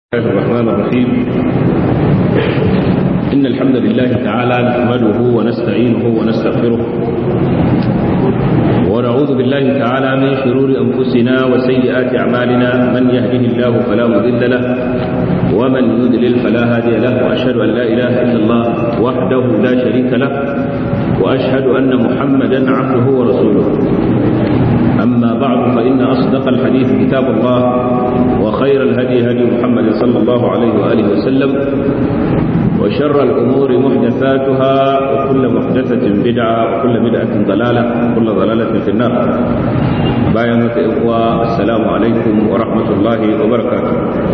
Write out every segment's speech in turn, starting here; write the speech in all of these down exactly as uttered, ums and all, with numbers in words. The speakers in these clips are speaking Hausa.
بسم الله الرحمن الرحيم. إن الحمد لله تعالى نحمده ونستعينه ونستغفره ونعوذ بالله تعالى من شرور أنفسنا وسيئات أعمالنا. من يهده الله فلا مضل له ومن يضلل فلا هادي له، وأشهد أن لا إله إلا الله وحده لا شريك له، وأشهد أن محمدا عبده ورسوله. أما بعد، فإن أصدق الحديث كتاب الله، وخير الهدي هدي محمد صلى الله عليه وآله وسلم، وشر الأمور محدثاتها، وكل محدثة بدعة، وكل بدعة ضلالة، وكل ضلالة في النار. بايعك إخوة، السلام عليكم ورحمة الله وبركاته.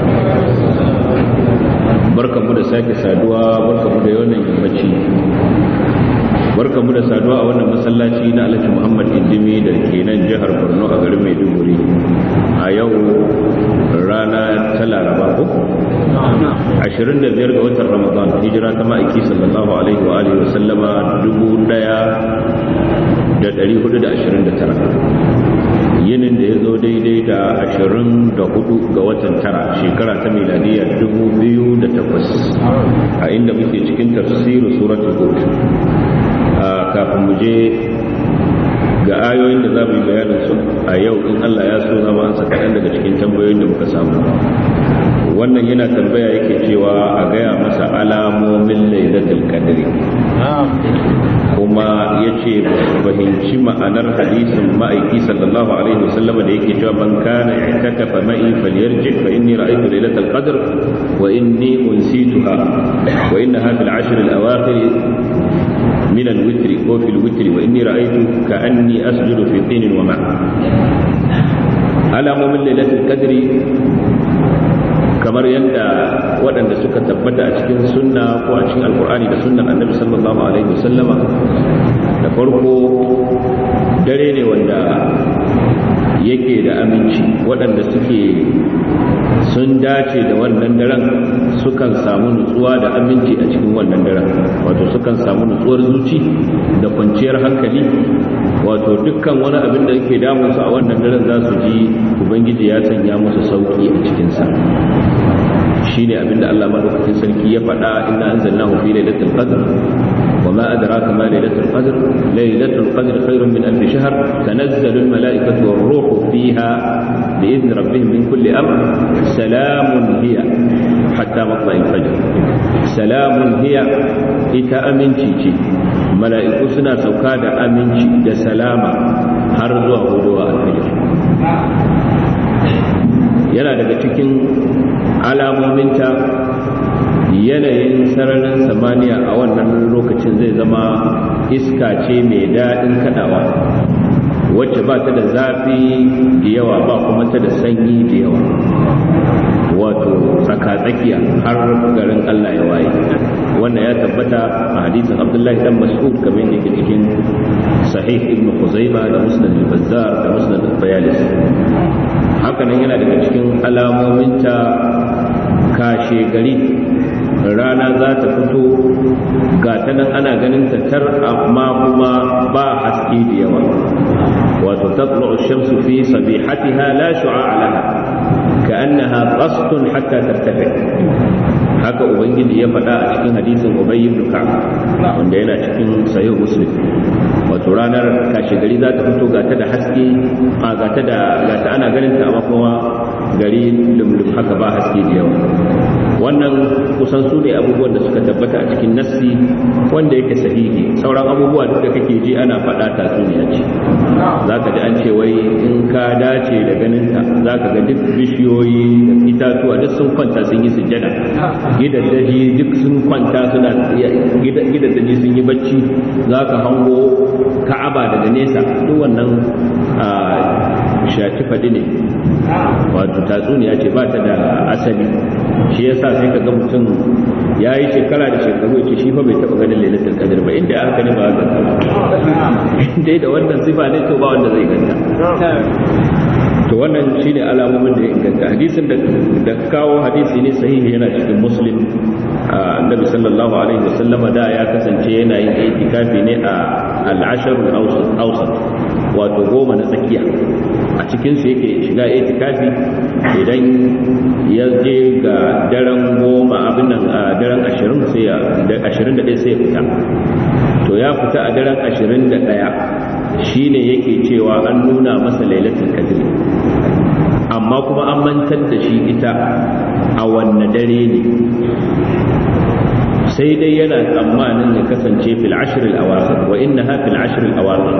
بركة مدى ساكي سادوا، بركة مدى يوني بچي، barka mu da saduwa a wannan masallaci na Alhaji Muhammad Indimi da ke nan jihar Borno a garin Maiduguri a yau rana ta Laraba ko ashirin da biyar ga watan Ramadan, hijira ta ma'aiki sallallahu alaihi wa alihi wa sallama dubu ɗaya da ɗari hudu da ashirin da tara, yinin da ya zo daidai da ashirin da hudu ga watan tara shekara ta miladiya dubu biyu da takwas, a inda muke cikin tafsirin suratul Hud. Kafin mu je ga ayoyin da za mu yi bayanin su a yau, in Allah ya so zama an saka ɗan daga cikin tambayoyin da muka samu. Wannan yana tambaya yake cewa a gaya masa alamomin lailatul qadri, kuma yace fahimci ma'anar hadisin ma'aiki sallallahu alaihi wasallam da yake cewa man kana i'takafa ma'i falyarji fa inni ra'aytu lailatul qadr wa inni unsituha wa innaha fil ashr al awakhir من الوتر وفي الوتر وإني رأيت كأني أسجد في طين وماء. على من ليلة القدر kamar yadda waɗanda suka tabbata a cikin sunna ko a cikin alkur'ani da sunnan annabi sallallahu alaihi wasallama, da farko dare ne wanda yake da aminci. Waɗanda suke sun dace da wannan daren sukan samu nutsuwa da aminci a cikin wannan daren, wato sukan samu nutsuwar zuci da kwanciyar hankali, wato dukkan wani abin da yake damunsu a wannan daren za su ji ubangiji ya sanya musu sauki a cikinsa. shi ne abin da Allah madaukakin sarki ya faɗa, inna anzalnahu fi lailatul qadr wa ma adraka ma lailatul qadr lailatul qadr khairun min alf shahr tanazzalu al malaikatu war ruhu fiha bi idni rabbihim min kulli amr salamun hiya hatta matla'il fajr. Salamun hiya, ita aminci ce, mala'iku suna sauka da aminci da salama har zuwa hudowa al-fajr. Yana daga cikin alamominta yanayin sararin samaniya a wannan lokacin zai zama iska ce mai daɗin kaɗawa, wacce ba ta da zafi da yawa ba kuma ta da sanyi da yawa, wato tsakatsakiya har garin Allah ya waye. Wannan ya tabbata a hadisin Abdullahi dan Mas'ud kamar yadda yake cikin Sahih Ibn Khuzaimah da Musnad al-Bazzar da Musnad al-Bayalisi. Hakanan yana daga cikin alamominta kashe gari rana za ta fito ga ta nan ana ganin ta tar, amma kuma ba haske da yawa, wato tatlu'u ash-shamsu fi sabihatiha la shu'a'a laha ka'annaha qasdun hatta tartafi. Haka ubangiji ya faɗa a cikin hadisin Ubay ibn Ka'b wanda yana cikin Sahih Muslim, wato ranar kashe gari za ta fito ga ta da haske, a ga ta da ga ta ana ganin ta, amma kuma gari lumlum haka ba haske da yawa. Wannan kusan su ne abubuwan da suka tabbata a cikin nassi wanda yake sahihi. Sauran abubuwa duk da kake ji ana faɗa tatsuniya ce. Za ka ji an ce wai in ka dace da ganinta za ka ga duk bishiyoyi da itatuwa duk sun kwanta sun yi sujjada, gidaddaji duk sun kwanta suna gidaddaji sun yi bacci, za ka hango Ka'aba daga nesa. Duk wannan shaci faɗi ne, wato tatsuniya ce, ba ta da asali. Shi yasa sai ka ga mutum ya yi shekara da shekaru ce shi fa bai taɓa ganin lailatul qadr ba, inda aka ne ba ga inda da wannan sifa ne to ba wanda zai ganta. to wannan shine alamomin da ya inganta. Hadisin da kawo hadisi ne sahihi, yana cikin Muslim. Annabi sallallahu alaihi wasallam da ya kasance yana yin itikafi ne a al-ashr al-awsat, wato goma na tsakiya. A cikin su yake shiga itikafi. Idan ya je ga daren goma abin nan a daren ashirin sai ya ashirin da ɗaya sai ya fita. To ya fita a daren ashirin da ɗaya shine yake cewa an nuna masa lailatul qadr, amma kuma an mantar da shi ita a wanne dare ne, sai dai yana tsammanin ya kasance fil ashr al awakhir, wa innaha fil ashr al awakhir,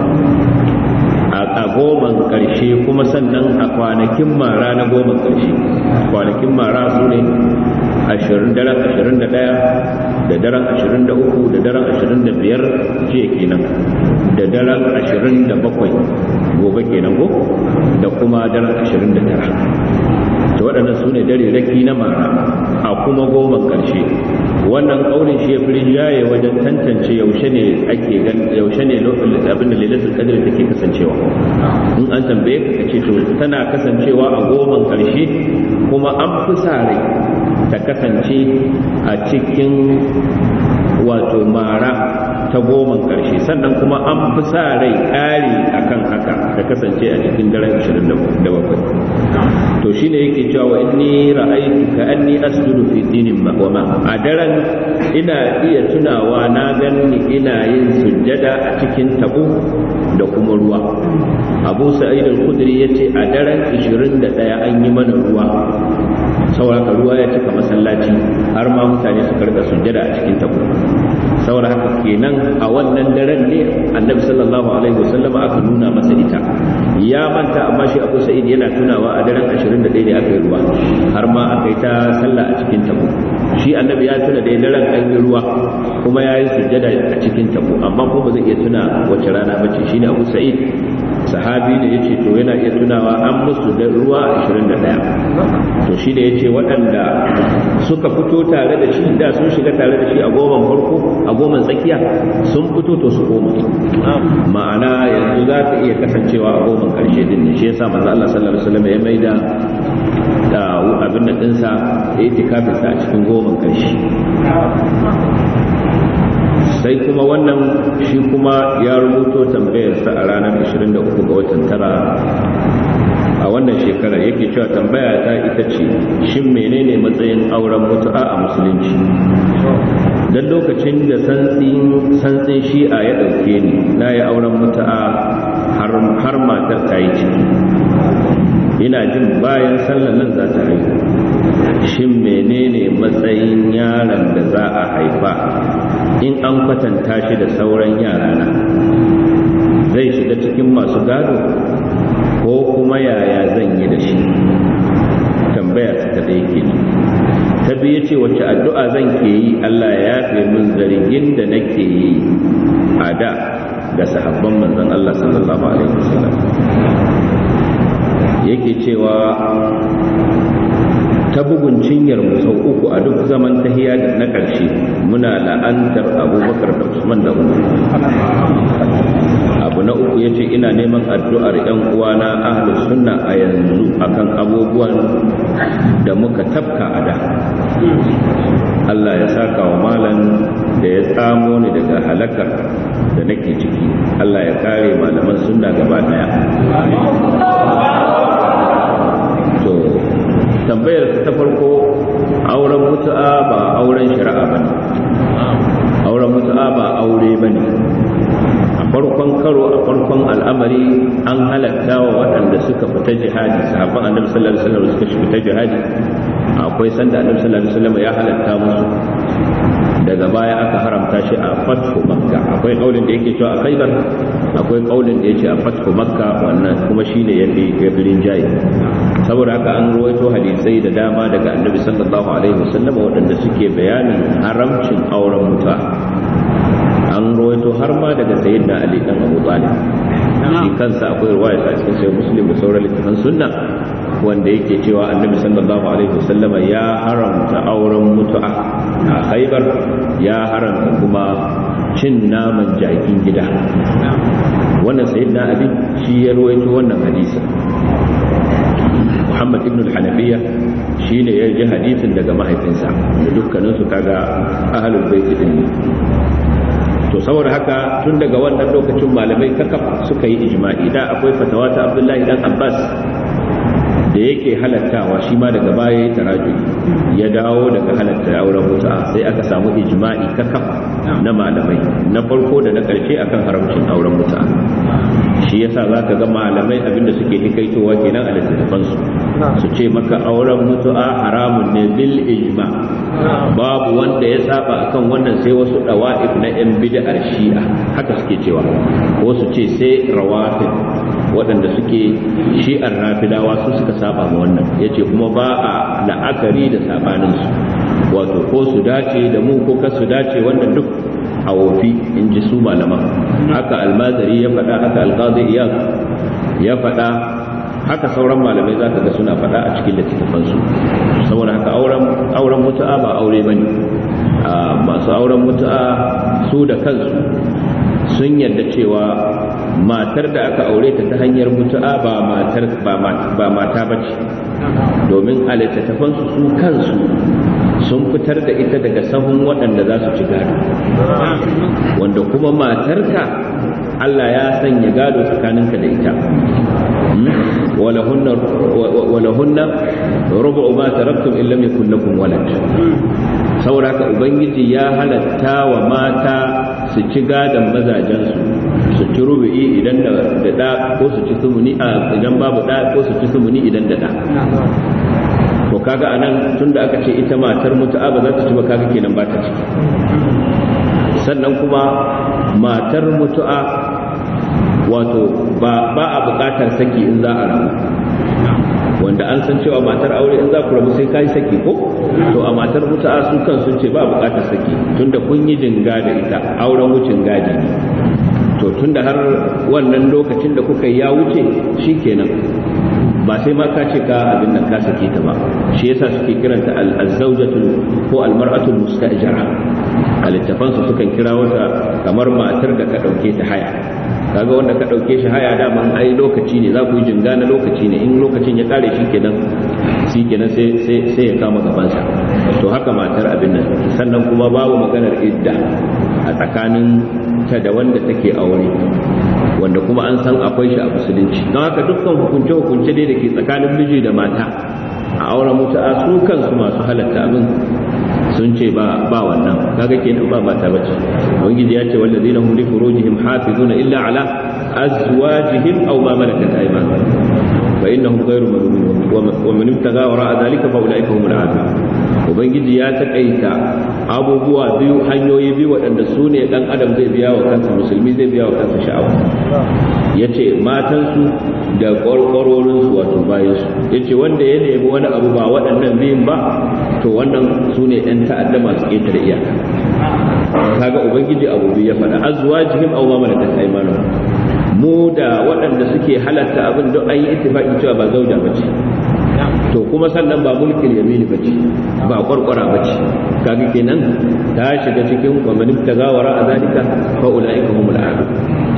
a goman karshe, kuma sannan a kwanakin mara na goman karshe. Kwanakin mara su ne daren ashirin da ɗaya da daren ashirin da uku da daren ashirin da biyar jiya kenan, da daren ashirin da bakwai gobe kenan ko, da kuma daren ashirin da tara. to waɗannan su ne dare raki na mara a kuma goma ƙarshe. Wannan ƙaunin shi ya fi rinjaye wajen tantance yaushe ne ake gan yaushe ne abin da lailatul qadr take kasancewa. In an tambaye ka ce to tana kasancewa a goma ƙarshe, kuma an fi sa rai ta kasance a cikin wato mara ta goma ƙarshe, sannan kuma an fi sa rai ƙari akan haka ta kasance a cikin daren ashirin da bakwai. To shine yake cewa wa inni ra'aytu ka anni asjudu fi dinin wa ma, a daren ina iya tunawa na ganni ina yin sujjada a cikin tabo da kuma ruwa. Abu Sa'id al-Khudri yace a daren ashirin da ɗaya an yi mana ruwa, saboda ruwa ya cika masallaci har ma mutane su karɓa sujjada a cikin tabo. Saboda haka kenan a wannan daren ne Annabi sallallahu alaihi wasallam aka nuna masa ita. Ya manta, amma shi Abu Sa'id yana tunawa a daren ashirin da ɗaya ne aka yi ruwa, har ma aka yi ta sallah a cikin tabo. Shi Annabi ya tuna da daren an yi ruwa kuma ya yi sujjada a cikin tabo, amma ko ba zai iya tuna wace rana bace. Shine Abu Sa'id, sahabi ne, yace to yana iya tunawa an musu da ruwa ashirin da ɗaya. To shi ne yace waɗanda suka fito tare da shi da sun shiga tare da shi a goman farko, a goman tsakiya sun fito, to su koma. Ma'ana yanzu za ta iya kasancewa a goman ƙarshe din ne. Shi yasa manzo Allah sallallahu alaihi wasallam ya maida da abin nan dinsa itikafin sa a cikin goman ƙarshe. Sai kuma wannan shi kuma ya rubuto tambayarsa a ranar ashirin da uku ga watan tara a wannan shekarar. Yake cewa tambaya ta ita ce, shin menene matsayin auren mutu'a a musulunci? Dan lokacin da santsin shi'a ya ɗauke ni, na yi auren mutu'a har matar ta yi ciki. Ina jin bayan sallar nan za ta haihu. Shin menene matsayin yaron da za a haifa in an kwatanta shi da sauran yarana? Zai shiga cikin masu gado ko kuma yaya zan yi da shi? Tambaya ta da yake ta biye ce, wacce addu'a zan ke yi Allah ya yafe min zargin da nake yi a da ga sahabban manzon Allah sallallahu alaihi wasallam? Yake cewa ta bugun cinyar mu sau uku a duk zaman tahiya na ƙarshe muna la'antar Abubakar da Usman da Umar. Abu na uku yace ina neman addu'ar ƴan uwana ahlus sunna a yanzu akan abubuwan da muka tafka a da. Allah ya saka wa malam da ya tsamo ni daga halakar da nake ciki. Allah ya kare malaman sunna gaba daya. To tambayar ta farko, auren mutu'a ba auren shari'a bane. Auren mutu'a ba aure bane. A farkon karo, a farkon al'amari, an halatta wa waɗanda suka fita jihadi, sahabban Annabi sallallahu alaihi wasallam suka fita jihadi. Akwai sanda Annabi sallallahu alaihi wasallam ya halatta musu, daga baya aka haramta shi a fathu Makka. Akwai kaulin da yake cewa a Khaibar, akwai kaulin da yake a fathu Makka, wannan kuma shine yafi yafi jayi. Saboda haka an ruwaito hadisai da dama daga Annabi sallallahu alaihi wasallam waɗanda suke bayanin haramcin auren mutu'a. An ruwaito har ma daga sayyidina Ali dan Abu Talib. Shi kansa akwai riwaya a cikin sahih Muslim da sauran littafan sunna wanda yake cewa Annabi sallallahu alaihi wasallam ya haramta auren mutu'a a Khaibar, ya haramta kuma cin naman jakin gida. Wannan sayyidina Ali shi ya ruwaito wannan hadisi. Muhammad ibn al-Hanafiya shine ya ji hadisin daga mahaifinsa, dukkanin su kaga ahlul bait din. To saboda haka tun daga wannan lokacin malamai kakaf suka yi ijma'i. Da akwai fatawa ta Abdullahi dan Abbas da yake halattawa, shi ma daga baya ya tarajui ya dawo daga halatta auren mutu'a, sai aka samu ijma'i kakaf na malamai na farko da na ƙarshe akan haramcin auren mutu'a. Shi yasa zaka ga malamai abinda suke hikaitowa kenan a littattafansu, su ce maka auren mutu'a haramun ne bil ijma'. Babu wanda ya saba akan wannan sai wasu dawa'if na yan bid'ar shi'a, haka suke cewa, ko su ce sai rawafid waɗanda suke shi'ar rafidawa su suka saba ma wannan. Yace kuma ba a la'akari da sabanin su, wato ko su dace da mu ko ka su dace, wannan duk a wofi in ji su malaman. Haka almazari ya faɗa, haka alqadi iyad ya faɗa, haka sauran malamai za ka ga suna faɗa a cikin littattafansu. Saboda haka auren auren mutu'a ba aure bane. Masu auren mutu'a su da kansu sun yarda cewa matar da aka aure ta ta hanyar mutu'a ba matar ba mata bace, domin a littattafansu su kansu sun fitar da ita daga sahun waɗanda za su ci gado, wanda kuma matarka Allah ya sanya gado tsakaninka da ita. ولهن ولهن ربع ما تركتم إن لم يكن لكم ولد. saboda haka ubangiji ya halatta wa mata su ci gadon mazajensu, su ci rubu'i idan da da ko su ci sumuni idan babu da ko su ci sumuni idan da da. To kaga anan tunda aka ce ita matar mutu'a ba za ta ci ba, kaga kenan ba ta ciki. Sannan kuma matar mutu'a wato ba ba a bukatar saki in za a rabu, wanda an san cewa matar aure in za ku rabu sai kai saki ko, to a matar mutu'a su kan sun ce ba bukatar saki, tunda kun yi jinga da ita, auren wucin gadi ne. To tunda har wannan lokacin da kuka ya wuce shikenan, ba sai ma ka ce ka abin nan ka sake ta ba. Shi yasa suke kiranta al-zawjatu ko al-mar'atu mustajara. A littafansu sukan kira wata kamar matar da ka dauke ta haya. Kaga wanda ka dauke shi haya da man ai lokaci ne, za ku yi jinga na lokaci ne, in lokacin ya kare shi kenan shi kenan sai sai sai ya kama gabansa. To haka matar abin nan. Sannan kuma babu maganar idda a tsakanin ta da wanda take aure, wanda kuma an san akwai shi a musulunci. Don haka dukkan hukunce-hukunce dai da ke tsakanin miji da mata a auren mutu'a su kansu masu halatta abin sun ce ba ba wannan, kaga kenan ba mata bace. Ubangiji ya ce wallazina hum li furujihim hafizuna illa ala azwajihim aw ma malakat aymanuhum fa innahum ghayru malumin wa man ibtaga wara'a dhalika fa ulaika humul aadun. Ubangiji ya takaita abubuwa biyu, hanyoyi biyu waɗanda su ne ɗan adam zai biya wa kansa, musulmi zai biya wa kansa sha'awa. Ya ce matansu da ƙwarƙwarorinsu wato bayansu. Ya ce wanda ya nemi wani abu ba waɗannan biyun ba, to wannan su ne ‘yan ta'adda masu ƙetare iyaka. Kaga Ubangiji abu biyu ya faɗa, azwajihim aw ma malakat aymanuhum. Mu da waɗanda suke halatta abin don an yi ittifaqi cewa ba zauja bace. To kuma sannan ba mulkin yamini bace, ba kwarkwara bace, kaga kenan ta shiga cikin wamanin tagawara a zalika fa ulaika humul aadun.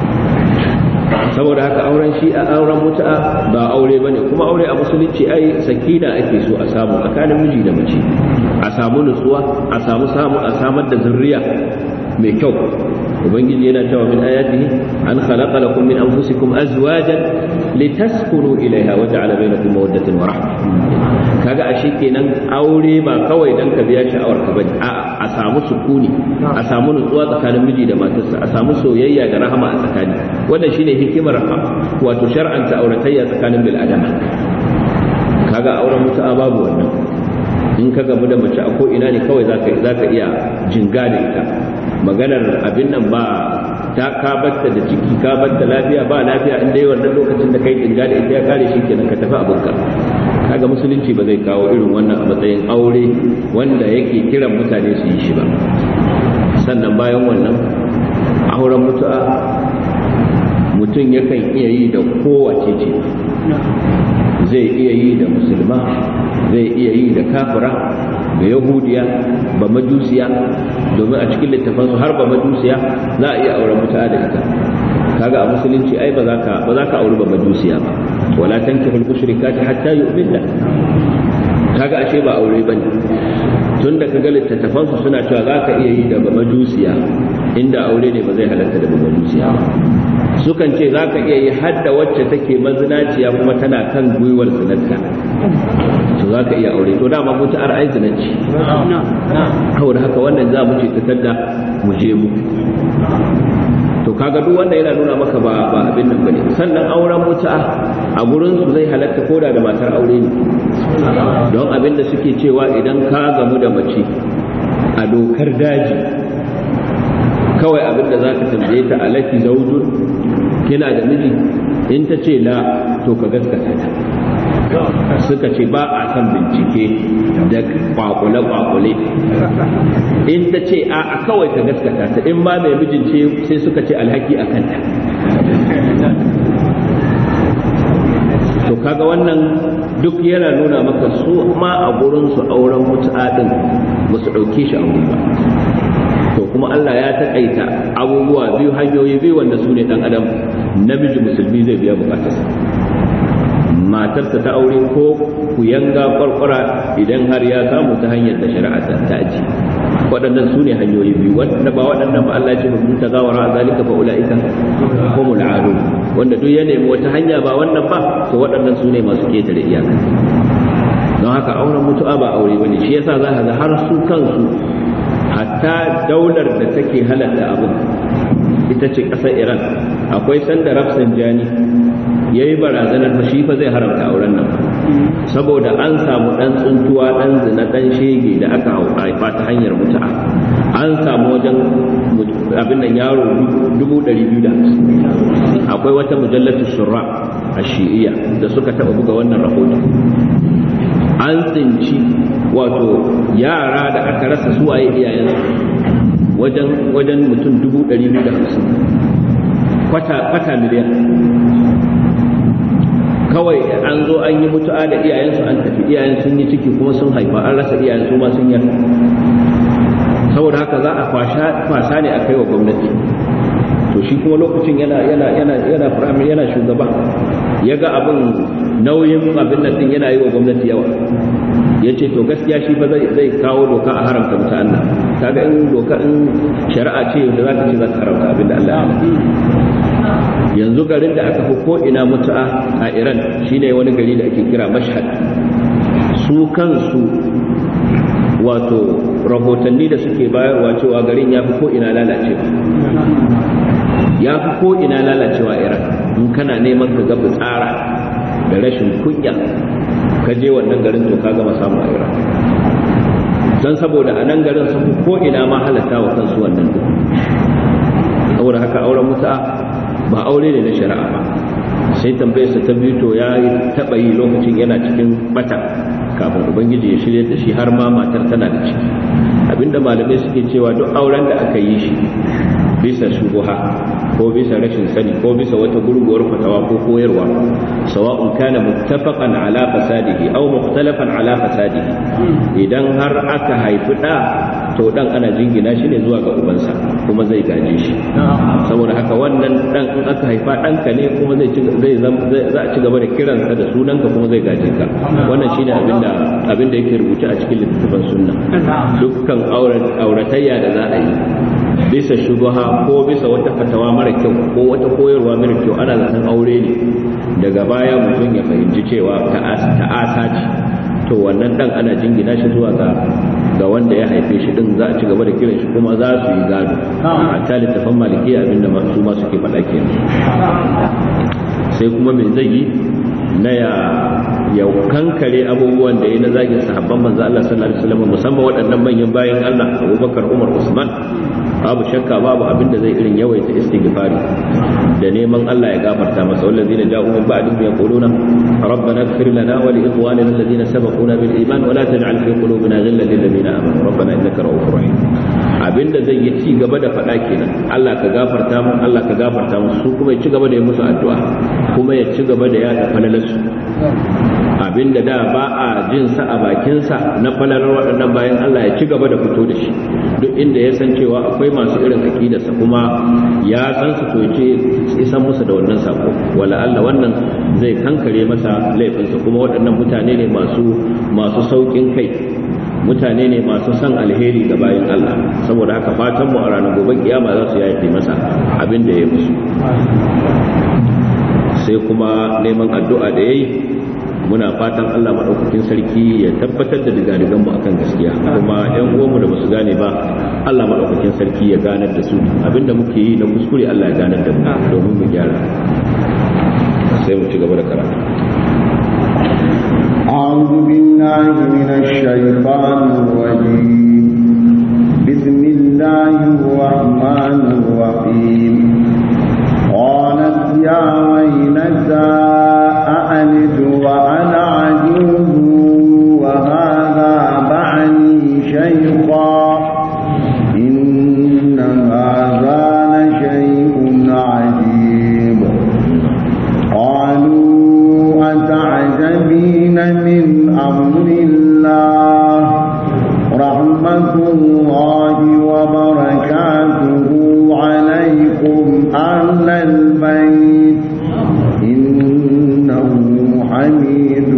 Saboda haka auren shi a auren mutu'a ba aure bane, kuma aure a musulunci ai sakina ake so a samu tsakanin miji da mace, a samu nutsuwa, a samu samu a samar da zurriya mai kyau. Ubangiji yana cewa min ayatihi an khalaqa lakum min anfusikum azwajan litaskunu ilayha wa ja'ala bainakum mawaddatan wa rahmah. Kaga ashe kenan aure ba kawai dan ka biya sha'awar ka bane, a'a a samu sukuni, a samu nutsuwa tsakanin miji da matarsa, a samu soyayya da rahama a tsakani. Wannan shine hikimar wato shar'anta auratayya tsakanin bil adama. Kaga auren mutu'a babu wannan. In ka gamu da mace a ko ina ne kawai zaka zaka iya jinga da ita. Maganar abin nan ba ta ka batta da ciki, ka batta lafiya ba lafiya, in dai wannan lokacin da kai dinga da ita ya kare shi kenan ka tafi abinka. Kaga musulunci ba zai kawo irin wannan a matsayin aure wanda yake kiran mutane su yi shi ba. Sannan bayan wannan auren mutu'a mutum yakan iya yi da kowace ce, zai iya yi da musulma, zai iya yi da kafira, da yahudiya ba majusiya, domin a cikin littafansu har ba majusiya za a iya auren mutu'a da ita. kaga a musulunci ai ba za ka ba za ka auri ba majusiya ba, wala tankihul mushrikati hatta yu'minna. kaga ashe ba aure bane, tunda kaga littattafansu suna cewa za ka iya yi da ba majusiya, inda aure ne ba zai halatta da ba majusiya ba. sukan ce za ka iya yi hadda wacce take mazinaciya kuma tana kan gwiwar zinarta, to za ka iya aure. to dama mutu'ar ai zinarci, saboda haka wannan za mu ce ta tadda mu je mu. to kaga duk wanda yana nuna maka ba ba abin nan bane. sannan auren mutu'a a gurin su zai halatta koda da matar aure ne, don abin da suke cewa idan ka gamu da mace a dokar daji, kawai abin da za ka tambaye ta alaki zaujun, kina da miji? in ta ce la, to ka gaskata ta. suka ce ba a san bincike da kwakule-kwakule. in ta ce a kawai ka gaskata ta, in ma mai mijin ce sai suka ce alhaki a kanta. to kaga wannan duk yana nuna maka su ma a gurin su auren mutu'a din ba su dauke shi aure ba. to kuma Allah ya taƙaita abubuwa biyu, hanyoyi biyu wanda su ne dan adam namiji musulmi zai biya bukatarsa, matarsa ta aure ko ku yanga kwarkwara idan har ya samu ta hanyar da shari'a ta aji. waɗannan su ne hanyoyi biyu, wanda ba waɗannan ba Allah ya ce mun ta gawara zalika fa ulaika humul aadun. wanda duk ya nemi wata hanya ba wannan ba, to waɗannan su ne masu ketare iyaka. don haka auren mutu'a ba aure bane. shi yasa za ka ga har su kansu, hatta daular da take halatta abin ita ce ƙasar Iran, akwai sanda Rafsanjani ya yi barazanar fa shi fa zai haramta auren nan, saboda an samu ɗan tsuntuwa ɗan zina ɗan shege da aka haifa ta hanyar mutu'a, an samu wajen abin nan yaro dubu ɗari biyu da hamsin. akwai wata mujallatu shura a shi'iyya da suka taɓa buga wannan rahoton. an tsinci wato yara da aka rasa suwaye iyayen wajen wajen mutum dubu ɗari biyu da hamsin, kwata kwata miliyan. kawai an zo an yi mutu'a da iyayensu, an tafi iyayen sun yi ciki kuma sun haifa, an rasa iyayen su ma sun yi. saboda haka za a kwasa ne a kai wa gwamnati. to shi kuma lokacin yana yana yana yana firamare, yana shugaba, ya ga abin nauyin abin nan din yana yi wa gwamnati yawa, ya ce to gaskiya shi ba zai kawo doka a haramta mutu'an nan. kaga in doka in shari'a ce da za ta ce za ta haramta abin da Allah ya yanzu garin da aka fi ko ina mutu'a a Iran shine wani gari da ake kira Mashhad. su kansu wato rahotanni da suke bayarwa cewa garin ya fi ko ina lalacewa, ya fi ko ina lalacewa a Iran. in kana neman ka ga tsara da rashin kunya, ka je wannan garin to ka gama samu a Iran. dan saboda a nan garin sun ko ina ma halatta wa kansu wannan duk. saboda haka auren mutu'a ba aure ne na shari'a ba. sai tambayarsa ta biyu, to ya taɓa yi lokacin yana cikin bata kafin ubangiji ya shirya da shi, har ma matar tana da ciki. abinda malamai suke cewa duk auren da aka yi shi bisa shubuha ko bisa rashin sani ko bisa wata gurguwar fatawa ko koyarwa, sawa'un kana muttafaqan ala fasadihi aw mukhtalafan ala fasadihi, idan har aka haifi da to dan ana jingina shi ne zuwa ga ubansa kuma zai gaje shi. saboda haka wannan dan in aka haifa danka ne kuma zai zai za a ci gaba da kiransa da sunanka kuma zai gaje ka. wannan shine abinda abinda yake rubuce a cikin littafin sunna. dukkan auratayya da za a yi bisa shubha ko bisa wata fatawa mara kyau ko wata koyarwa mara kyau, ana zaton aure ne, daga baya mutum ya fahimci cewa ta'asa ce, to wannan dan ana jingina shi zuwa ga ga wanda ya haife shi din, za a ci gaba da kiran shi kuma za su yi gado. a ta littafin malikiya abinda su ma suke faɗa kenan. sai kuma me zai yi na ya ya kankare abubuwan da ya na zagin sahabban manzo Allah sallallahu alaihi wasallam, musamman waɗannan manyan bayan Allah Abubakar, Umar, Usman. babu shakka babu abin da zai irin yawaita istighfari da neman Allah ya gafarta masa. wallazina ja'u min ba'dihim yaquluna rabbana ighfir lana wa li ikhwanina alladhina sabaquna bil iman wa la taj'al fi qulubina ghillan lil ladina amanu rabbana innaka ra'ufur rahim. abinda zai yi ci gaba da faɗa kenan, Allah ka gafarta mu, Allah ka gafarta mu, su kuma ya ci gaba da yi musu addu'a, kuma ya ci gaba da yada falalarsu. abinda da ba a jin sa a bakinsa na falalar waɗannan bayan Allah ya ci gaba da fito da shi duk inda ya san cewa akwai masu irin aqidarsa kuma ya san su to ce isan musu da wannan sako wala Allah wannan zai kankare masa laifinsa kuma waɗannan mutane ne masu masu saukin kai mutane ne masu son alheri ga bayan Allah saboda haka fatan mu a ranar gobe kiyama za su yafe masa abin da ya musu sai kuma neman addu'a da yayi muna fatan Allah madaukakin sarki ya tabbatar da digadigan mu akan gaskiya kuma ƴan uwanmu da basu gane ba Allah madaukakin sarki ya ganar da su abinda muke yi na kuskure Allah ya ganar da mu domin mu gyara sai mu ci gaba da karatu أعوذ بالله من الشيطان الرجيم بسم الله الرحمن الرحيم قالت يا ويلتى أألد وأنا عجوز وهذا بعلي شيخا إن هذا لشيء عجيب قالوا أتعجبين من أمر الله رحمة الله وبركاته عليكم أهل البيت إنه حميد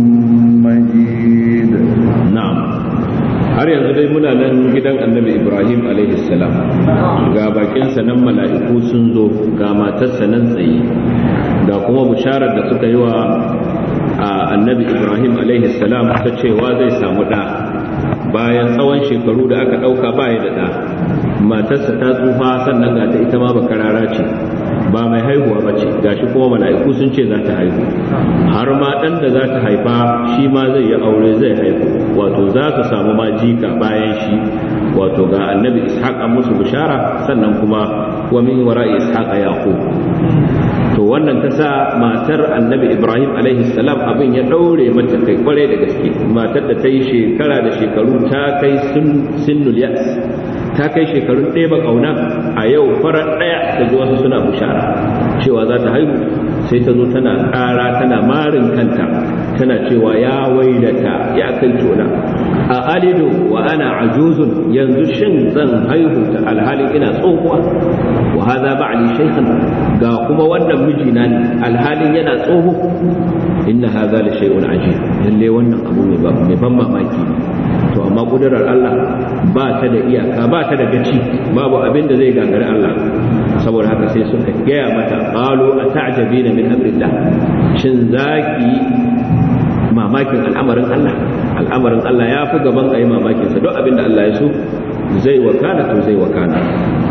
مجيد. نعم. har yanzu dai muna nan gidan annabi Ibrahim alaihi salam ga bakinsa nan mala'iku sun zo ga matarsa nan tsaye ga kuma bisharar da suka yi wa annabi Ibrahim alaihi salam ta cewa zai samu ɗa bayan tsawon shekaru da aka ɗauka baya da ɗa matarsa ta tsufa sannan ga ta ita ma bakarara ce ba mai haihuwa ba ce gashi kuma mala'iku sun ce za ta haihu har ma ɗan da za ta haifa shi ma zai yi aure zai haihu wato za su samu ma jika bayan shi wato ga annabi ishaq an musu bishara sannan kuma wa min wara'i ishaq yaqub to wannan ta sa matar annabi Ibrahim alaihi salam abin ya daure mata kai kware da gaske matar da ta yi shekara da shekaru ta kai sinnul yas ta kai shekarun ɗaya ba ƙauna a yau farar ɗaya ta ji wasu suna bushara cewa za ta haihu sai ta zo tana ƙara tana marin kanta tana cewa ya wailata ya kai tona a alidu wa ana ajuzun yanzu shin zan haihu ta alhalin ina tsohuwa wa hadha ba'li shaykhan ga kuma wannan mijina ne alhalin yana tsoho inna hadha la shay'un ajib lalle wannan abu ne ba mai ban mamaki to amma kudurar Allah ba ta da iyaka ba ta da gaci babu abin da zai gagari Allah saboda haka sai suka gaya mata qalu ata'jabina min amrillah shin zaki mamakin al'amarin Allah al'amarin Allah ya fi gaban ayi mamakin sa duk abin da Allah ya so zai wakana to zai wakana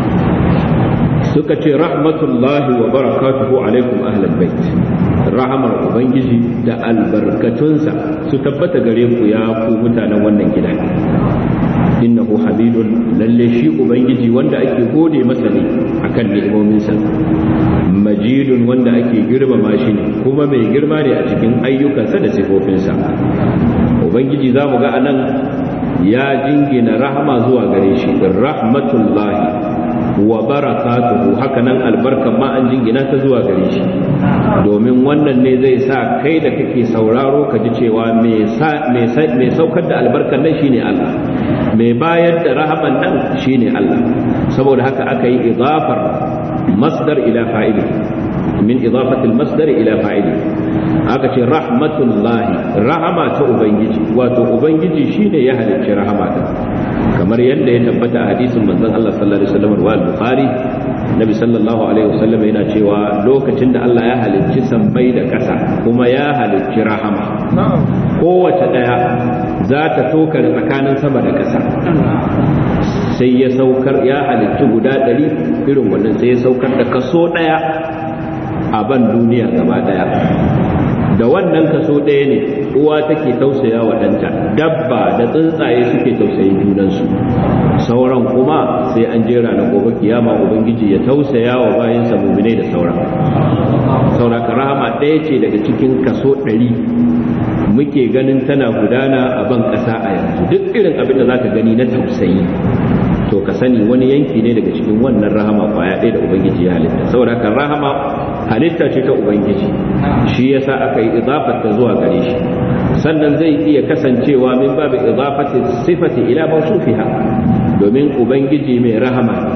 suka ce rahmatullahi wa barakatuhu alaikum ahlal bait rahamar ubangiji da albarkatunsa su tabbata gare ku ya ku mutanen wannan gida innahu hamidun lalle shi ubangiji wanda ake gode masa ne akan ni'imominsa majidun wanda ake girmama shi ne kuma mai girma ne a cikin ayyukansa da sifofinsa ubangiji za mu ga anan ya jingina rahama zuwa gare shi rahmatullahi wa barakatuhu hakanan albarkan ma an jingina ta zuwa gare shi domin wannan ne zai sa kai da kake sauraro ka ji cewa mai saukar da albarkan nan shine Allah mai bayar da rahaman nan shine Allah saboda haka aka yi idafar masdar ila fa'ili min idafati al-masdar ila fa'ili aka ce rahmatullahi rahama ta ubangiji wato ubangiji shine ya halicci rahama ta kamar yadda ya tabbata a hadisin manzon Allah sallallahu alaihi wasallam wa al-Bukhari Nabi sallallahu alaihi wasallam yana cewa lokacin da Allah ya halicci sammai da ƙasa kuma ya halicci rahama kowace daya za ta tokar tsakanin sama da ƙasa sai ya saukar ya halicci guda ɗari irin wannan sai ya saukar da kaso daya a ban duniya gaba daya da wannan kaso ɗaya ne uwa take tausaya wa ɗanta dabba da tsuntsaye suke tausayin junansu sauran kuma sai an jera na gobe kiyama ubangiji ya tausaya wa bayansa muminai da sauran saura rahama ɗaya ce daga cikin kaso ɗari muke ganin tana gudana a ban ƙasa a yanzu duk irin abin da zaka gani na tausayi to ka sani wani yanki ne daga cikin wannan rahama kwaya ɗaya da ubangiji ya halitta saboda rahama halitta ce ta ubangiji shi yasa aka yi idafar ta zuwa gare shi. sannan zai iya kasancewa min babu idafati sifati ila mawsufiha, domin ubangiji mai rahama ne,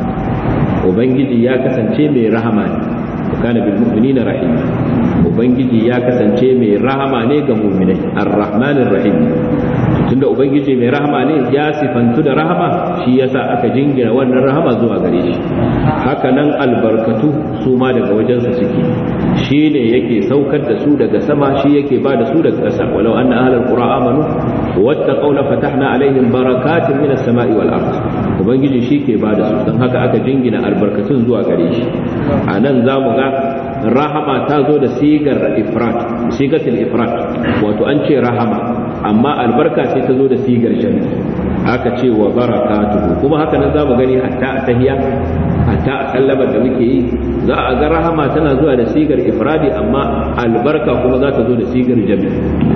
ubangiji ya kasance mai rahama ne, kana bil mu'minina rahima, ubangiji ya kasance mai rahama ne ga mu'minai, ar-rahmanir rahim. tunda ubangiji mai rahama ne ya sifantu da rahama, shi yasa aka jingina wannan rahama zuwa gare shi. haka nan albarkatu su ma daga wajensa suke, shi ne yake saukar da su daga sama, shi yake ba da su daga ƙasa. walau anna ahlal qura amanu wattaqaw la fatahna alaihim barakatin minas sama'i wal ard, ubangiji shi ke ba da su, don haka aka jingina albarkatun zuwa gare shi. a nan za mu ga rahama ta zo da sigar ifrat, sigatul ifrat, wato an ce rahama amma albarka sai ta zo da sigar jami'i, aka ce wa barakatuhu. kuma haka nan zamu gani hatta a tahiyya, hatta a sallamar da muke yi, za a ga rahama tana zuwa da sigar ifradi, amma albarka kuma za ta zo da sigar jami'i.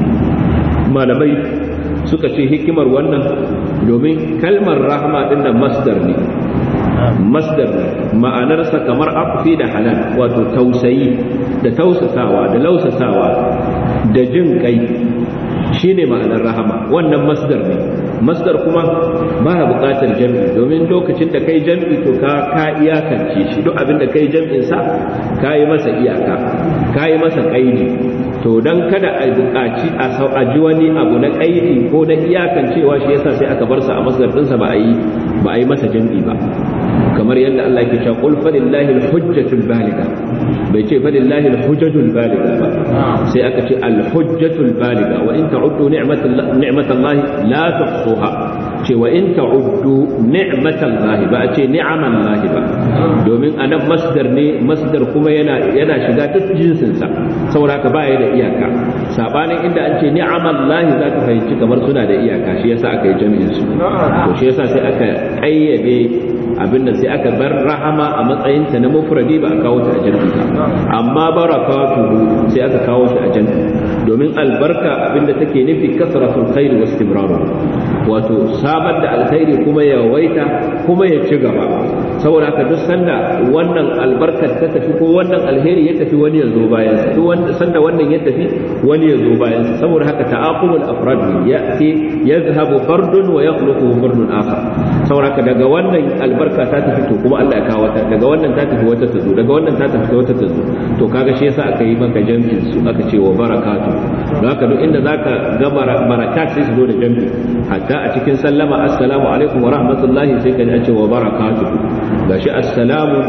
malamai suka ce hikimar wannan domin kalmar rahama din nan masdar ne, masdar ma'anarsa kamar afi da halal, wato tausayi da tausasawa da lausasawa da jin kai, shine ma'anar rahama. wannan masdar ne, masdar kuma baya buƙatar jam'i, domin lokacin da kai jam'i to ka ka iyakance shi, duk abin da kai jam'in sa kai masa iyaka, kai masa kaidi. to dan kada a buƙaci a ji wani abu na kaidi ko na iyakancewa, shi yasa sai aka bar sa a masdar ɗinsa ba a yi ba a yi masa jam'i ba. kamar yadda Allah yake cewa qul falillahi al-hujjatul baligha, bai ce falillahi al-hujjatul baligha ba, sai aka ce al-hujjatul baligha. wa in ta'uddu ni'matallahi la tuhsuha, ce wa in ta'uddu ni'matallahi, ba a ce ni'amallahi ba, domin anan masdar ne, masdar kuma yana yana shiga duk jinsin sa, saboda haka ba ya da iyaka. sabanin inda an ce ni'amallahi za ka fahimci kamar suna da iyaka, shi yasa aka yi jami'in su. to shi yasa sai aka ƙayyade abin da sai aka bar rahama a matsayinta na mufradi, ba a kawo ta a jami'i ba. amma barakatuhu sai aka kawo shi a jami'i, domin albarka abin da take nufi kasratul khair wa istimraru, wato sabar da alkhairi kuma ya waita kuma ya ci gaba. saboda haka duk sanda wannan albarkar ta tafi ko wannan alheri ya tafi, wani ya zo bayan sa, duk wanda sanda wannan ya tafi wani ya zo bayan sa. saboda haka ta'aqubul afrad ya'ti yadhhabu fardun wa yakhluqu fardun akhar. saboda haka daga wannan albarka ta tafi to kuma Allah ya kawo ta, daga wannan ta tafi wata ta zo, daga wannan ta tafi wata ta zo. to kaga shi yasa aka yi maka jami'in su, aka ce wa barakatu. don haka duk inda zaka ga barakat sai su zo da jami'i, hatta a cikin sallama assalamu alaikum wa rahmatullahi sai ka ji a ce wa barakatu. gashi assalamu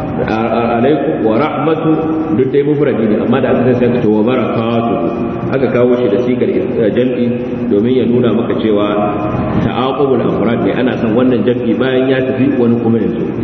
alaikum wa rahmatu duk dai mufradi ne, amma da aka sai ka ce wa barakatu, aka kawo shi da sigar jam'i domin ya nuna maka cewa ta'aqubul afrad ne, ana son wannan jam'i bayan ya tafi wani kuma ya zo.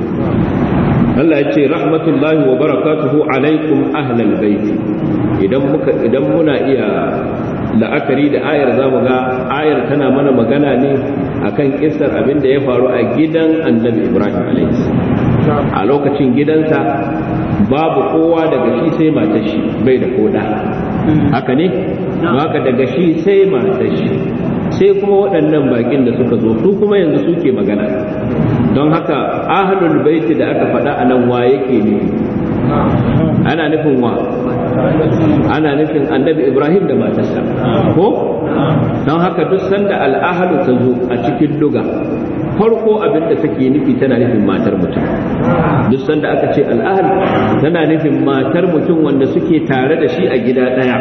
Allah ya ce rahmatullahi wa barakatuhu alaikum ahlal bait. idan muka idan muna iya la'akari da ayar zamu ga ayar tana mana magana ne akan kissar abin da ya faru a gidan Annabi Ibrahim alaihi a lokacin gidansa babu kowa daga shi sai matar shi, bai da koda, haka ne? haka daga shi sai matar shi, sai kuma waɗannan bakin da suka zo su kuma yanzu suke magana. don haka ahlul baiti da aka faɗa a nan wa yake nufi? ana nufin wa? ana nufin Annabi Ibrahim da matarsa ko? don haka duk sanda al'ahlu ta zo a cikin luga, farko abin da take nufi tana nufin matar mutum. duk sanda aka ce al'ahl tana nufin matar mutum wanda suke tare da shi a gida ɗaya.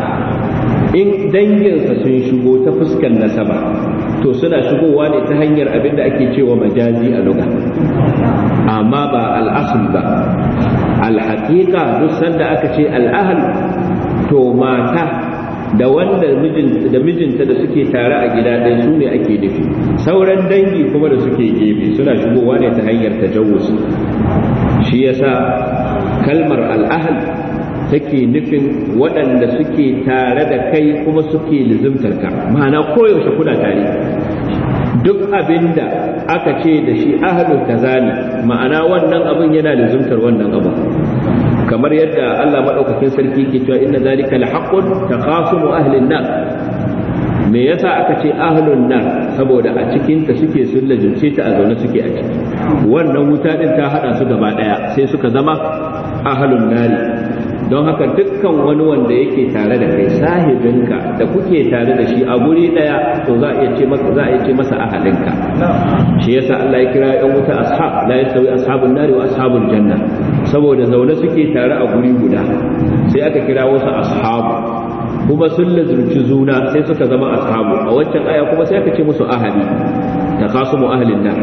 in danginsa sun shigo ta fuskar nasaba, to suna shigowa ne ta hanyar abin da ake cewa majazi a lugha, amma ba al'asl ba. al-haqiqa duk sanda aka ce al'ahl, to mata da wanda mijinta da mijinta da suke tare a gida ɗaya su ne ake nufi. sauran dangi kuma da suke gefe suna shigowa ne ta hanyar tajawuz. shi yasa kalmar al'ahl take nufin waɗanda suke tare da kai kuma suke lizimtar ka, ma'ana koyaushe kuna tare. duk abinda aka ce da shi ahlul kazani, ma'ana wannan abin yana lizimtar wannan abu. kamar yadda Allah madaukakin sarki ke cewa inna zalika lahaqqun takhasumu ahlin nar. me yasa aka ce ahlun nar? saboda a cikin ta suke sullajince ta a zaune suke a ciki, wannan wuta din ta hada su gaba daya sai suka zama ahlun nari. don haka dukkan wani wanda yake tare da kai sahibinka da kuke tare da shi a guri daya to za a iya ce masa za a iya ce masa ahalinka shi yasa Allah ya kira yan wuta ashab la yasawi ashabun nari wa ashabul janna saboda zaune suke tare a guri guda sai aka kira wasu ashabu kuma sun lazurci zuna sai suka zama ashabu a waccan aya kuma sai aka ce musu ahali takasumu ahlin nar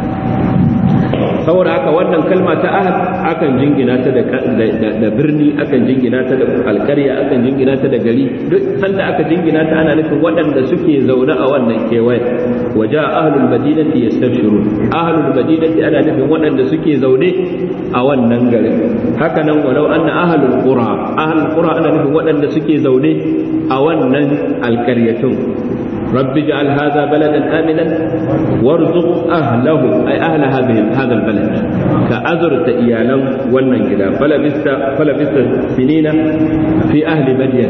saboda haka wannan kalma ta ahad akan jingina ta da birni akan jingina ta da alƙarya akan jingina ta da gari duk sanda aka jingina ta ana nufin waɗanda suke zaune a wannan kewaye waje ahlul madinati yastabshirun ahlul madinati ana nufin waɗanda suke zaune a wannan garin haka nan walau anna ahlul qura ahlul qura ana nufin waɗanda suke zaune a wannan alƙaryatun رب اجعل هذا بلدا آمنا وارزق أهله أي أهل هذا البلد كأزرت إيالا والنجدا فلبست, فلبست سنين في أهل مدين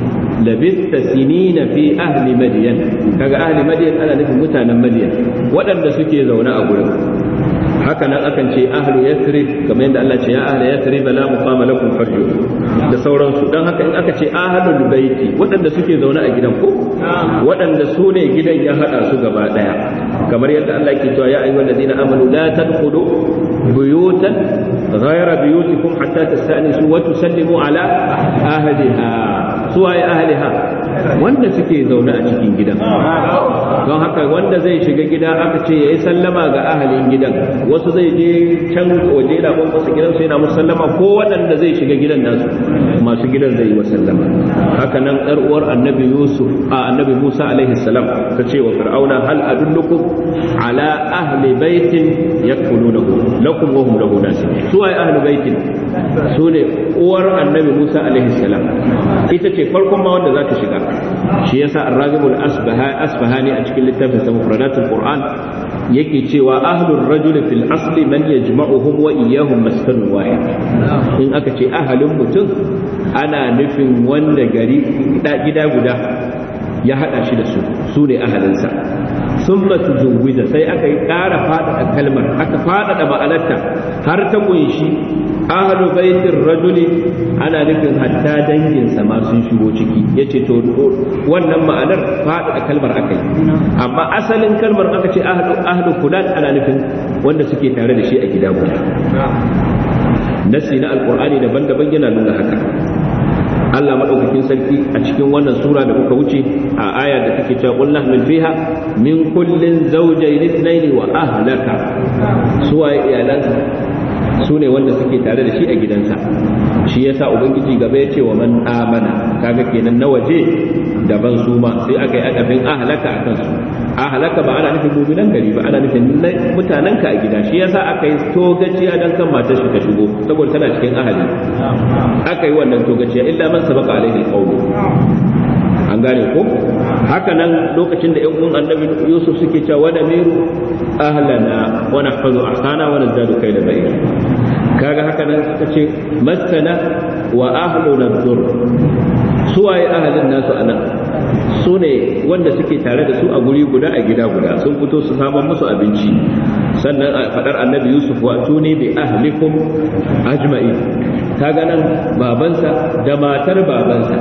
لبست سنين في أهل مدين كأهل أهل مدين أنا نفهم متانا مدين ولن سكي زونا أقول haka nan akan ce ahlu yathrib kamar yadda Allah ce ya ahla yathrib la muqama lakum farju da sauransu dan haka in aka ce ahlul baiti waɗanda suke zaune a gidan ko waɗanda su ne gidan ya hada su gaba daya kamar yadda Allah ke cewa ya ayyuhal ladina amanu la tadkhulu buyutan ghayra buyutikum hatta tasta'nisu wa tusallimu ala ahliha suwaye ahliha wanda suke zaune a cikin gidan don haka wanda zai shiga gida aka ce yayi sallama ga ahalin gidan wasu zai je can waje da ban wasu gidan sai na musallama ko waɗanda zai shiga gidan nasu masu gidan zai yi musallama haka nan ɗar uwar annabi Yusuf a annabi Musa alaihi salam ta ce wa fir'auna hal adullukum ala ahli baitin yakfulunahu lakum wa hum lahu nasibun su ai ahli baitin su ne uwar annabi Musa alaihi salam ita ce farkon ma wanda za ta shiga shi yasa ar-ragibul asbahani a cikin littafin sa mufradatul qur'an yake cewa ahlur rajul fil asli man yajma'uhum wa iyyahum maskanun wahid in aka ce ahalin mutum ana nufin wanda gari gida guda ya hada shi da su su ne ahalinsa summa tujawwiza sai aka yi ƙara faɗaɗa kalmar aka faɗaɗa ma'anarta har ta kunshi ahlu baitir rajuli ana nufin hatta danginsa ma sun shigo ciki yace to wannan ma'anar faɗaɗa kalmar aka yi amma asalin kalmar aka ce ahlu ahlu fulan ana nufin wanda suke tare da shi a gida guda nasi na alqur'ani daban-daban yana nuna haka Allah madaukakin sarki a cikin wannan sura da muka wuce a aya da take cewa qul nahmil fiha min kullin zawjayn ithnayn wa ahlaka suwaye iyalansa su ne wanda suke tare da shi a gidansa shi yasa ubangiji gaba ya ce wa man amana kaga kenan na waje daban su ma sai aka yi adafin ahlaka akan su ahlaka ba ana nufin mu'minan gari ba ana nufin mutanenka a gida shi yasa aka yi togaciya dan kan matar shi ta shigo saboda tana cikin ahali aka yi wannan togaciya illa man sabaka alaihi alqawl an gane ko haka nan lokacin da ƴan uwan annabi Yusuf suke cewa wa namiru ahlana wa nahfazu ahsana wa nazdadu kayda ba'ir kaga haka nan suka ce masana wa ahluna dhur suwaye ahalin nasu anan su ne wanda suke tare da su a guri guda a gida guda sun fito su saman musu abinci sannan a fadar annabi Yusuf wa tuni bi ahlikum ajma'in kaga nan babansa da matar babansa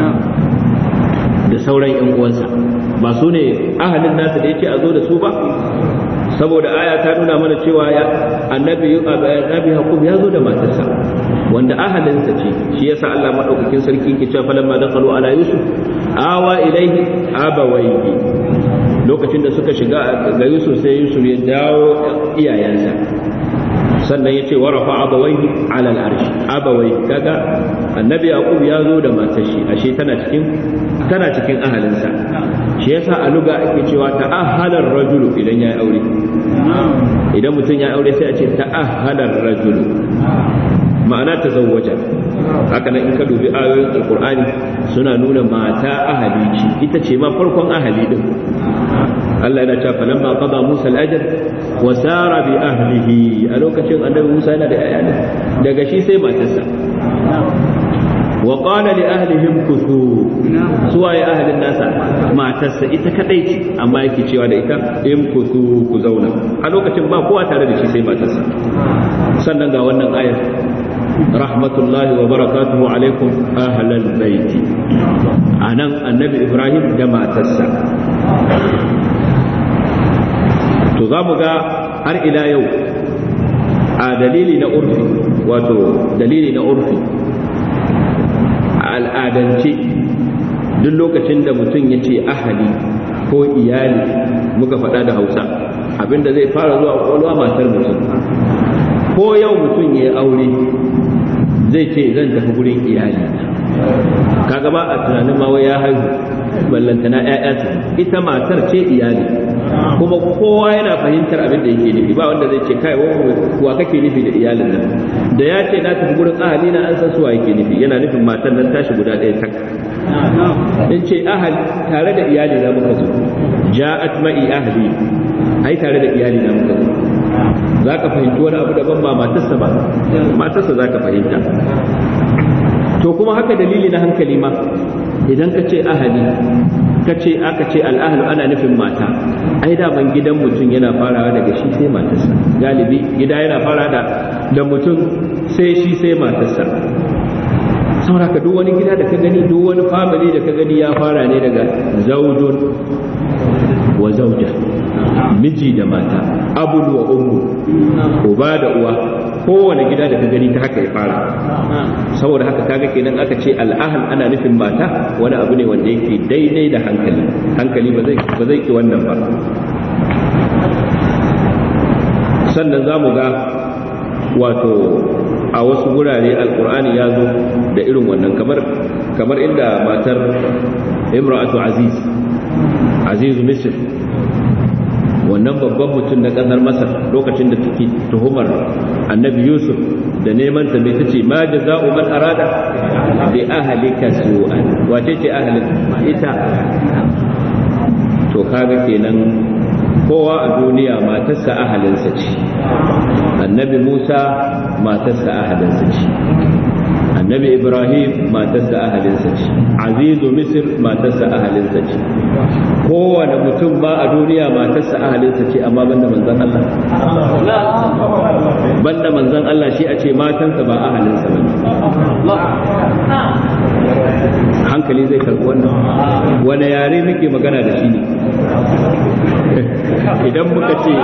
da sauran yan uwansa ba su ne ahalin nasu da yake a zo da su ba saboda aya ta nuna mana cewa ya annabi annabi Yaqub ya zo da matarsa wanda ahalinsa ce shi yasa Allah madaukakin sarki ke cewa falamma dakhalu ala yusuf awa ilaihi abawayhi lokacin da suka shiga ga Yusuf sai Yusuf ya dawo iyayensa sannan yace wa rafa abawayhi ala al-arsh abawayhi kaga annabi Yaqub ya zo da matar shi ashe tana cikin tana cikin ahalinsa shi yasa a luga ake cewa ta'ahhalar rajulu idan ya aure idan mutum ya aure sai a ce ta'ahhalar rajulu ma'ana tazawwaja haka nan in ka dubi ayoyin alqur'ani suna nuna mata ahali ce ita ce ma farkon ahali din Allah yana cewa falamma qada Musa al-ajal wa sara bi ahlihi a lokacin annabi Musa yana da iyali daga shi sai matarsa wa qala li ahlihim kuthu suwaye ahlin nasa matarsa ita kadai ce amma yake cewa da ita in kuthu ku zauna a lokacin ba kowa tare da shi sai matarsa. sannan ga wannan ayar rahmatullahi wa barakatuhu alaikum ahlal baiti anan annabi Ibrahim da matarsa. to za mu ga har ila yau a dalili na urfi wato dalili na urfi al'adance duk lokacin da mutum ya ce ahali ko iyali muka faɗa da Hausa abinda zai fara zuwa kwakwalwa matar mutum. ko yau mutum ya yi aure zai ce zan tafi gurin iyali kaga ba a tunanin ma wai ya haihu ballantana ƴaƴa su ita matar ce iyali kuma kowa yana fahimtar abin da yake nufi ba wanda zai ce kai wa kake nufi da iyalin nan da ya ce na tafi gurin ahali na an san suwa yake nufi yana nufin matar nan tashi guda ɗaya tak in ce ahali tare da iyali na muka zo ja'at ma'i ahli ai tare da iyali na muka zo za ka fahimci wani abu daban ba matarsa ba matarsa za ka fahimta. to kuma haka dalili na hankali ma idan ka ce ahali ka ce aka ce al'ahlu ana nufin mata ai da ban gidan mutum yana farawa daga shi sai matarsa galibi gida yana fara da da mutum sai shi sai matarsa. saboda ka duk wani gida da ka gani duk wani family da ka gani ya fara ne daga zaujun wa zauja miji da mata abun wa ummu uba da uwa kowane gida da ka gani ta haka ya fara. saboda haka kaga kenan aka ce al'ahal ana nufin mata wani abu ne wanda yake daidai da hankali hankali ba zai ba zai ki wannan ba. sannan zamu ga wato a wasu gurare alqur'ani ya zo da irin wannan kamar kamar inda matar imra'atu aziz aziz misr wannan babban mutum na ƙasar masar lokacin da take tuhumar annabi yusuf da neman ta mai tace ma jaza'u man arada bi ahlika su'an wace ce ahlin ita. to kaga kenan kowa a duniya matarsa ahalinsa ce annabi musa matarsa ahalinsa ce annabi ibrahim matarsa ahalinsa ce azizu misir matarsa ahalinsa ce kowane mutum ba a duniya matarsa ahalinsa ce amma banda manzon Allah banda manzon Allah shi a ce matansa ba ahalinsa ba hankali zai karɓi wannan wani yare muke magana da shi ne idan muka ce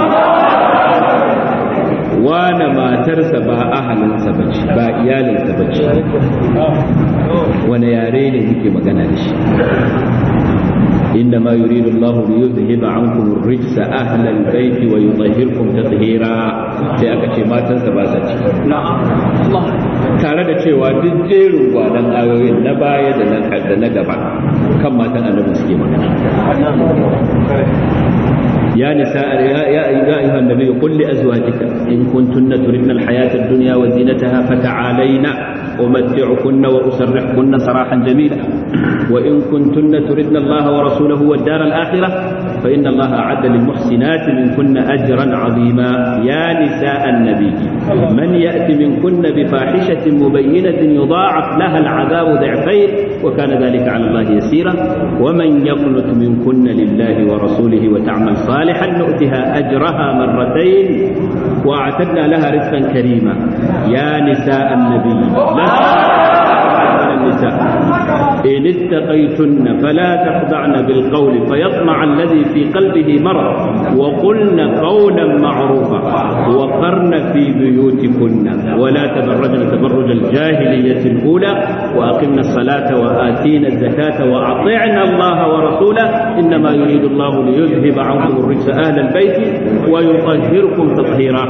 wane matarsa ba ahalinsa ba ce ba iyalinsa ba ce wane yare ne muke magana da shi. إنما يريد الله ليذهب عنكم الرجس أهل البيت ويطهركم تطهيرا sai aka ce matansa ba sa ci tare da cewa duk jerin gwanan ayoyin na baya da na gaba kan matan annabi suke magana. يا نساء يا يا أيها النبي قل لأزواجك إن كنتن تردن الحياة الدنيا وزينتها فتعالين أمتعكن وأسرحكن سراحا جميلا وإن كنتن تردن الله ورسوله والدار الآخرة فإن الله أعد للمحسنات منكن أجرا عظيما. يا نساء النبي من يأتي منكن بفاحشة مبينة يضاعف لها العذاب ضعفين وكان ذلك على الله يسيرا ومن يقنت منكن لله ورسوله وتعمل صالحا نؤتها أجرها مرتين وأعتدنا لها رزقا كريما. يا نساء النبي النساء إن اتقيتن فلا تخضعن بالقول فيطمع الذي في قلبه مرض وقلن قولا معروفا وقرن في بيوتكن ولا تبرجن تبرج الجاهلية الأولى وأقمنا الصلاة وآتينا الزكاة وأطعنا الله ورسوله إنما يريد الله ليذهب عنكم الرجس أهل البيت ويطهركم تطهيرا.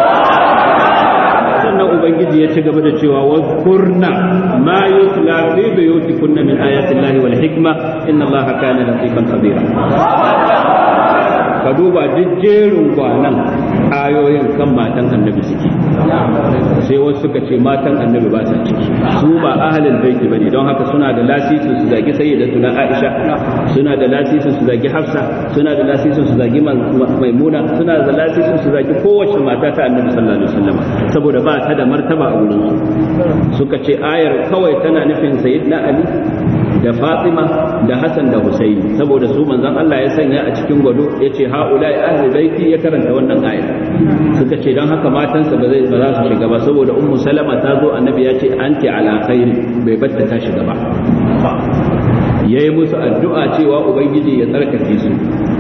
sannan ubangiji ya ci gaba da cewa wadhkurna ma yutla fi buyutikunna min ayati llahi wal hikma inna allaha kana latifan khabira. ka duba duk jerin gwanan ayoyin kan matan annabi suke, sai wasu suka ce matan annabi ba sa ciki, su ba ahlul baiti bane, don haka suna da lasisin su zagi sayyidatuna Aisha, suna da lasisin su zagi Hafsa, suna da lasisin su zagi Maimuna, suna da lasisin su zagi kowace mata ta annabi sallallahu alaihi wasallam saboda ba ta da martaba a wurin su. Suka ce ayar kawai tana nufin sayyidina Ali da Fatima da Hassan da Husaini, saboda su manzon Allah ya sanya a cikin gwado yace haula'i ahli baiti, ya karanta wannan ayar. Suka ce don haka matansa ba zai ba za su shiga ba, saboda ummu Salama ta zo annabi ya ce anti ala khairi, bai batta ta shiga ba, yayi musu addu'a cewa ubangiji ya tsarkake su.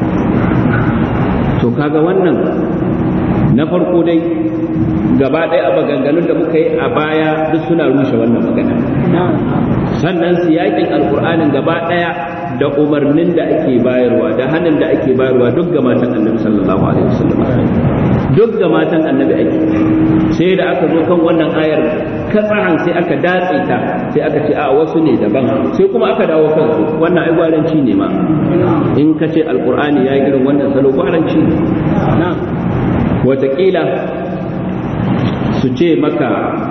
To kaga wannan na farko dai gaba ɗaya a maganganun da muka yi a baya duk suna rushe wannan magana. Sannan siyakin alkur'anin gaba ɗaya da umarnin da ake bayarwa da hannun da ake bayarwa duk ga matan annabi sallallahu alaihi wasallam, duk ga matan annabi ake. Sai da aka zo kan wannan ayar katsahan sai aka datse ta, sai aka ce a wasu ne daban, sai kuma aka dawo kansu. Wannan ai gwaranci ne ma, in ka ce alkur'ani ya yi irin wannan salo gwaranci ne. Wataƙila su ce maka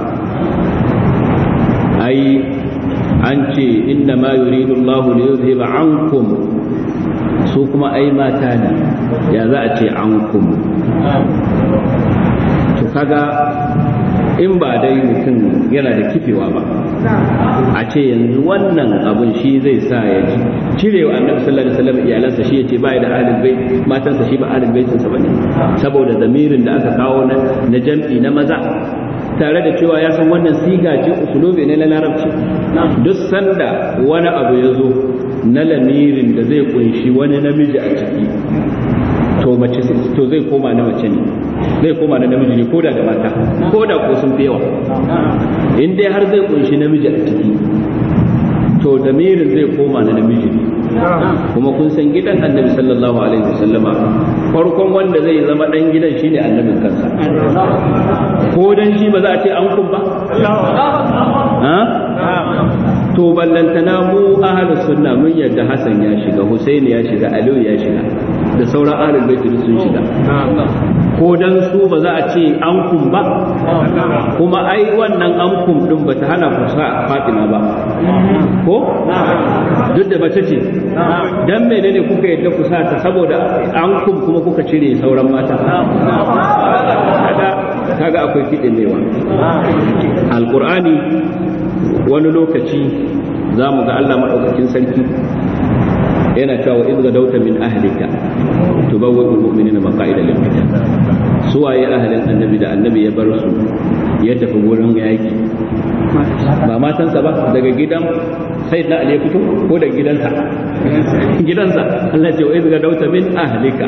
ai an ce inna ma yuridu Allah li yuzhiba ankum, su kuma ai mata ne, ya za a ce ankum? To kaga in ba dai mutum yana da kifewa ba, a ce yanzu wannan abun shi zai sa ya ji cire wa annabi sallallahu alaihi wasallam iyalansa, shi yace bai da ahlul bait, matansa shi ba ahlul baitin sa bane, saboda zamirin da aka kawo na na jam'i na maza, tare da cewa ya san wannan siga ce usulubi ne na larabci. Duk sanda wani abu ya zo na lamirin da zai kunshi wani namiji a ciki, to mace to zai koma na mace ne, zai koma na namiji ne, koda da mata, koda ko sun fi yawa. In dai har zai kunshi namiji a ciki, to damirin zai koma na namiji ne. Kuma kun san gidan annabi sallallahu alaihi wasallama, farkon wanda zai zama dan gidan shine annabin kansa, ko dan shi ba za a ce an kun ba? To ballantana mu ahlus sunna mun yarda Hassan ya shiga, Husaini ya shiga, Aliyu ya shiga, da sauran ahlul bait sun shiga. Ko dan su ba za a ce an kun ba? Kuma ai wannan an kun din bata hana ku sa Fatima ba, ko duk da mace ce, dan menene kuka yadda ku sa ta saboda an kun kuma kuka cire sauran mata? Kaga akwai kiɗinewa. Alqur'ani wani lokaci za mu ga Allah maɗaukakin sarki yana cewa idh gadawta min ahlika tubawwi'ul mu'minina maqa'ida lil-qital. Suwaye ahlin annabi da annabi ya bar su ya tafi wurin yaki, ba matansa ba, daga gidan sayyidina Ali ya fito ko da gidansa? Gidansa. Allah ce wa idh gadawta min ahlika,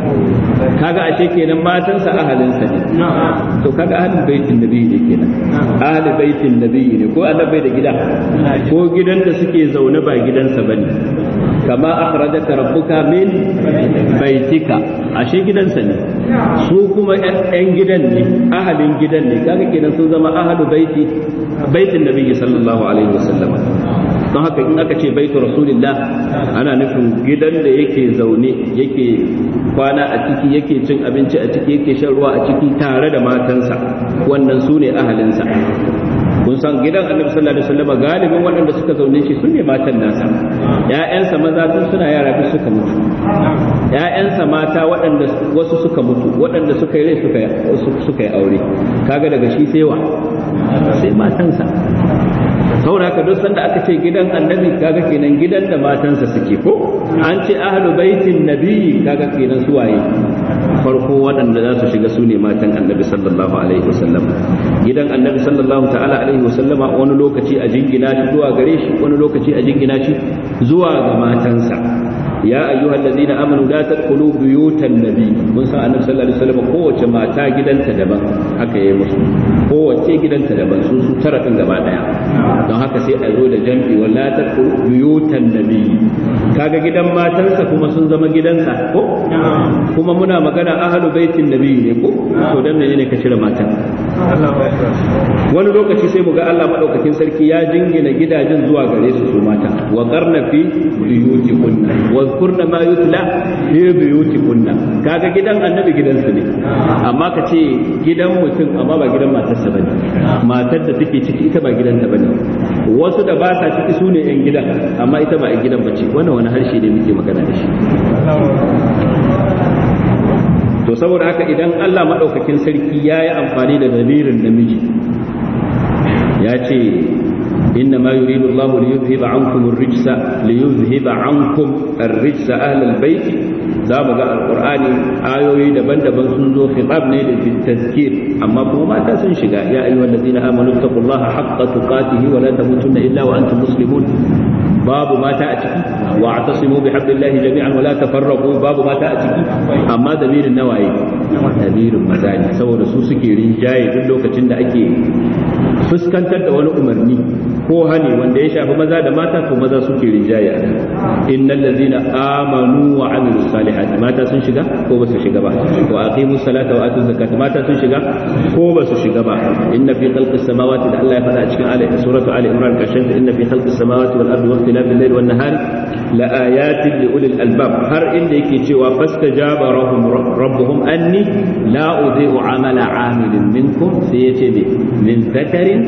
kaga ashe kenan matansa ahalinsa ne. To kaga ahlul baitin nabi ne kenan, ahlul baitin nabi ne, ko annabi da gida, ko gidan da suke zaune ba gidansa bane. Kama akhrajaka rabbuka min baitika, ashe gidansa ne, su kuma ƴan gidan ne, ahalin gidan ne, kaga kenan sun zama ahlu baiti baitin nabiyyi sallallahu alaihi wasallam. Don haka in aka ce baitu rasulillah ana nufin gidan da yake zaune, yake kwana a ciki, yake cin abinci a ciki, yake shan ruwa a ciki tare da matansa, wannan su ne ahalinsa. Kun san gidan annabi sallallahu alaihi wasallam galibin waɗanda suka zaune shi su ne matan nasa, ƴaƴansa maza tun suna yara duk suka mutu, ƴaƴansa mata waɗanda wasu suka mutu, waɗanda suka yi rai suka suka yi aure, kaga daga shi sai wa sai matansa. Saboda haka duk sanda aka ce gidan annabi, kaga kenan gidan da matansa suke, ko an ce ahlu baitin nabi, kaga kenan suwaye farko waɗanda za su shiga su ne matan annabi sallallahu alaihi wasallam. Gidan annabi sallallahu ta'ala alaihi wasallam wani lokaci a jingina shi zuwa gare shi, wani lokaci a jingina shi zuwa ga matansa. Ya ayyuhal ladina amanu la tadkhulu buyutan nabi, mun san annabi sallallahu alaihi wasallam kowace mata gidanta daban, haka yayi musu, kowace gidanta daban, su su tara din gaba daya. Don haka sai a zo da jam'i wala tadkhulu buyutan nabi, kaga gidan matansa kuma sun zama gidansa, ko kuma muna magana ahlu baitin nabi ne, ko to dan menene ka cire matan? wani lokaci sai mu ga Allah madaukakin sarki ya jingina gidajen zuwa gare su su mata wa qarna fi buyutikunna wa zkurna ma yutla fi buyutikunna kaga gidan annabi gidansu ne amma ka ce gidan mutum amma ba gidan matarsa bane matar da take ciki ita ba gidanta bane wasu da ba sa ciki sune yan gidan amma ita ba yan gidan bace wannan wani harshe ne muke magana da shi to saboda haka idan Allah madaukakin sarki yayi amfani da damirin namiji ya ce inna ma yuridu Allah li yuzhiba ankum ar-rijsa li yuzhiba ankum ar-rijsa ahlal bayt za mu ga alqur'ani ayoyi daban-daban sun zo khitab ne da tazkir amma kuma mata sun shiga ya ayyuhallazina amanu taqullaha haqqa tuqatih wa la tamutunna illa wa antum muslimun babu mata a ciki wa atasimu bi hablillahi jami'an wa la tafarraqu babu mata a ciki amma damirin nawaye damirin maza ne saboda su suke rinjaye duk lokacin da ake fuskantar da wani umarni ko hani wanda ya shafi maza da mata to maza suke rinjaye a innal ladzina amanu wa amilus salihati mata sun shiga ko ba su shiga ba wa aqimus salata wa atuz zakata mata sun shiga ko ba su shiga ba inna fi khalqis samawati da Allah ya faɗa a cikin ayat suratu ali imran kashin inna fi khalqis samawati wal ardi wa ikhtilafil layli wan nahari la ayatin li ulil albab har inda yake cewa fastajaba rabbuhum anni la udhi'u amala amilin minkum sai yace ne min zakarin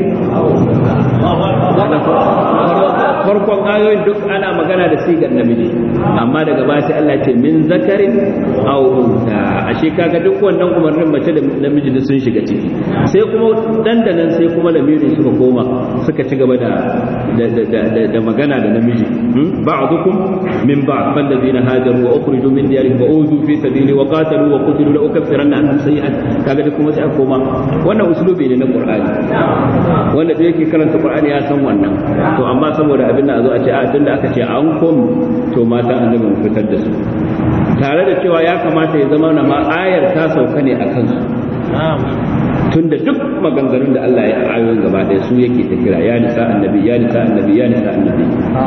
farkon ayoyin duk ana magana da sigar namiji amma daga baya sai Allah ce min zakarin aw unsa ashe kaga duk wannan umarnin mace da namiji da sun shiga ciki sai kuma dandanan sai kuma lamirin suka koma suka ci gaba da da magana da namiji ba'dukum min ba'd fallazina hajaru wa ukhriju min diyarihim wa uzu fi sabili wa qatalu wa qutilu la ukaffiranna anhum sayi'at kaga duk kuma sai aka koma wannan uslubi ne na Qur'ani wanda da yake karanta Qur'ani ya san wannan to amma saboda abin da a zo a ce a tunda aka ce an kom to mata annabi mu fitar da su tare da cewa ya kamata ya zama na ma ayar ta sauka ne akan su tunda duk maganganun da Allah ya ayoyin gaba ɗaya su yake ta kira ya nisa annabi ya nisa annabi ya nisa annabi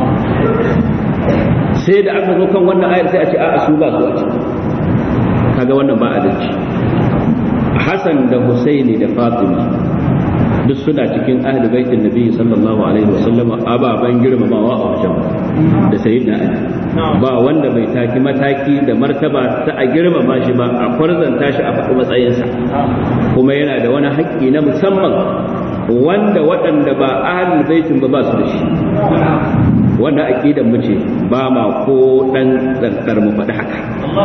sai da aka zo kan wannan ayar sai a ce a'a su ba su a ciki kaga wannan ba adalci Hassan da Husaini da Fatima duk suna cikin ahli baitin nabi sallallahu alaihi wasallam ababan girmamawa a wajen da sayyidina Ali ba wanda bai taki mataki da martaba ta a girmama shi ba a kwarzanta shi a faɗi matsayinsa kuma yana da wani haƙƙi na musamman wanda waɗanda ba ahli baitin ba ba su da shi wanda aqidan mu ce ba ma ko dan tsantsar mu faɗi haka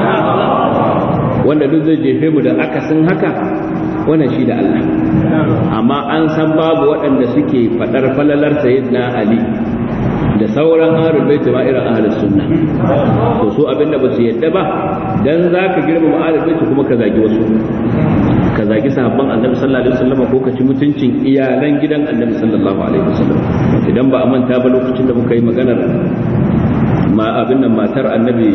wanda duk zai jefe mu da akasin haka wannan shi da Allah amma an san babu waɗanda suke faɗar falalar sayyidina Ali da sauran ahlul bait ma irin ahlus sunna to su abinda ba su yadda ba dan zaka girmama ahlul bait kuma ka zagi wasu ka zagi sahabban annabi sallallahu alaihi wasallam ko ka ci mutuncin iyalan gidan annabi sallallahu alaihi wasallam idan ba a manta ba lokacin da muka yi maganar ma abin nan matar annabi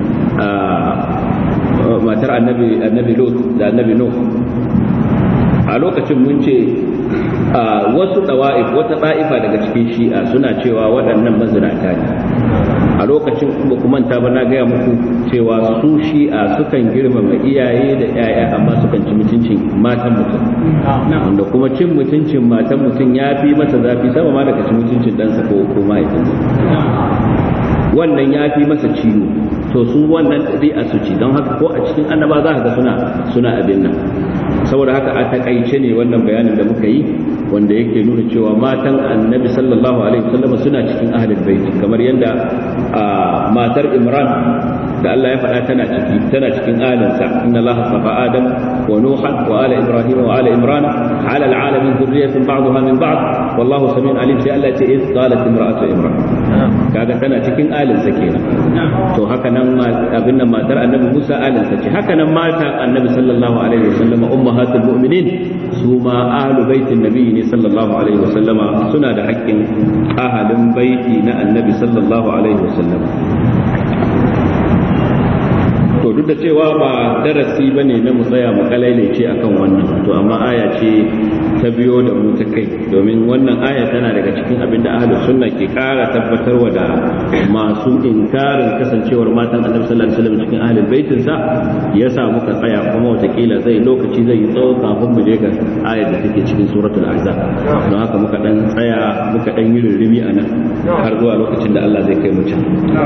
matar annabi annabi Lut da annabi Nuh a lokacin mun ce wasu dawa'if wata da'ifa daga cikin shi'a suna cewa waɗannan mazinata ne a lokacin ba ku manta ba na gaya muku cewa su shi'a sukan girmama iyaye da 'ya'ya amma sukan ci mutuncin matan mutum wanda kuma cin mutuncin matan mutum ya fi masa zafi sama ma daga cin mutuncin ɗansa ko ko mahaifinsa wannan ya fi masa ciwo to su wannan ɗabi'a su ci don haka ko a cikin annaba za ka ga suna suna abin nan saboda haka a takaice ne wannan bayanin da muka yi wanda yake nuna cewa matan annabi sallallahu alaihi wasallam suna cikin ahlul bait kamar yadda matar Imran da Allah ya faɗa tana ciki tana cikin alinsa inna Allah safa Adam wa Nuhan wa ala Ibrahim wa ala Imran ala alalamin dhurriyyatun ba'daha min ba'd wallahu samiun alim sai Allah ce iz qalat imra'atu Imran kaga tana cikin alinsa kenan to haka nan abin nan matar annabi Musa alinsa ce haka nan mata annabi sallallahu alaihi wasallam ummahatul mu'minin su ma ahlu baitin nabi ne sallallahu alaihi wasallama suna da haƙƙin ahalin baiti na annabi sallallahu alaihi wasallam to duk duk da cewa ba darasi bane na mu tsaya mu kalailace akan wannan to amma aya ce ta biyo da mu ta kai domin wannan aya tana daga cikin abin da ahlus sunna ke kara tabbatarwa da masu inkarin kasancewar matan annabi sallallahu alaihi wasallam cikin ahlul baitin sa yasa muka tsaya kuma watakila zai lokaci zai yi tsawo kafin mu je ga ayar da take cikin suratul ahzab don haka muka dan tsaya muka dan yi rurumi a nan har zuwa lokacin da Allah zai kai mu can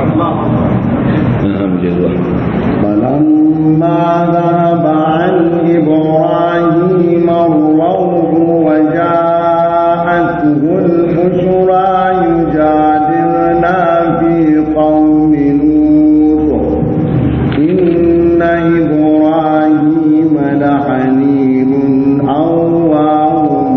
na'am je zuwa falamma dhaba an ibrahim ar-rawh wa ja'atuhu al-bushra yujadiluna fi qaumin nur inna ibrahim lahanibun awwahum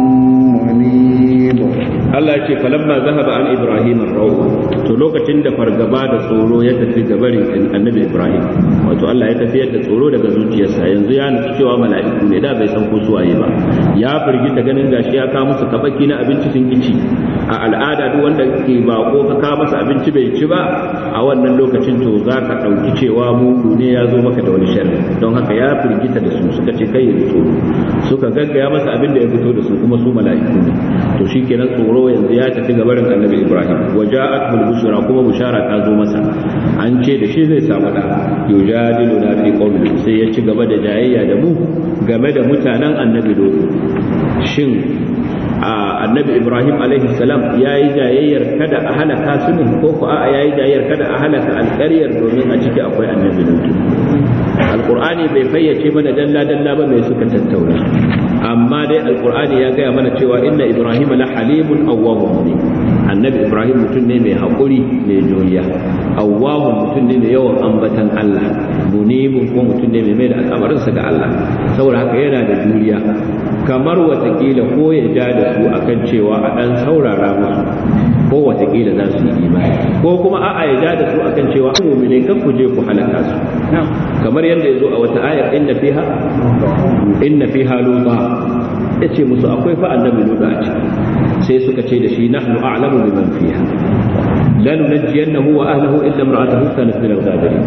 munib Allah ya ce falamma zahaba an ibrahim ar-rawh to lokacin da fargaba da tsoro ya tafi gabarin annabi ibrahim wato Allah ya tafiyar da tsoro daga zuciyarsa yanzu ya nufi cewa mala'iku ne da bai san ko su waye ba ya firgita ganin gashi ya kawo musu kabaki na abinci sun kici a al'ada duk wanda ke bako ka kawo masa abinci bai ci ba a wannan lokacin to zaka dauki cewa mugu ne ya zo maka da wani sharri don haka ya firgita da su suka ce kai ya tsoro suka gaggaya masa abin da ya fito da su kuma su mala'iku ne to shikenan tsoro yanzu ya tafi gabarin annabi ibrahim waja'atul bushra kuma bushara ta zo masa an ce da shi zai samu da yujadilu na fi qawli sai ya ci gaba da jayayya da mu game da mutanen annabi lut shin annabi ibrahim alaihi salam yayi jayayyar kada a halaka su ne ko ko a yayi jayayyar kada a halaka alƙaryar domin a ciki akwai annabi lut alqur'ani bai fayyace mana dalla dalla ba mai suka tattauna amma dai alqur'ani ya gaya mana cewa inna ibrahim la halimun awwahum ne annabi ibrahim mutum ne mai haƙuri mai juriya awwahum mutum ne mai yawan ambatan Allah munibun ko mutum ne mai mai da al'amarinsa ga Allah saboda haka yana da juriya kamar watakila ko ya ja da su akan cewa a dan saurara musu ko watakila za su yi imani ko kuma a'a ya ja da su akan cewa mu'mine kan ku je ku halaka su kamar yadda yazo a wata ayar inna fiha inna fiha luta yace musu akwai fa annabi luta a ciki sai suka ce da shi nahnu a'lamu biman fiha la nunajjiyannahu wa ahlihi illa imra'atuhu kanat min al-ghabirin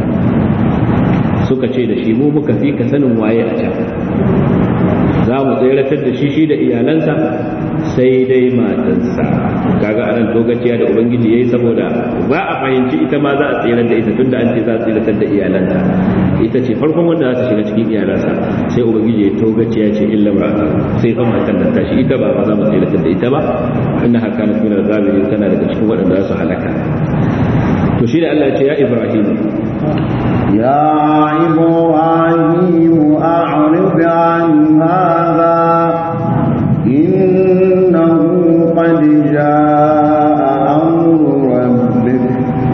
suka ce da shi mu muka fi ka sanin waye a can za mu tseratar da shi shi da iyalansa sai dai matansa kaga anan dogaciya da ubangiji yayi saboda za a fahimci ita ma za a tsirar da ita tunda an ce za a tseratar da iyalansa ita ce farkon wanda za ta shiga cikin iyalansa sai ubangiji ya togaciya ce illa mar'ata sai kan matan da tashi ita ba za mu tseratar da ita ba innaha kanat min al-ghabirin tana daga cikin waɗanda za su halaka to shi da Allah ya ce ya Ibrahim يا إبراهيم أعرض عن هذا إنه قد جاء أمر ربك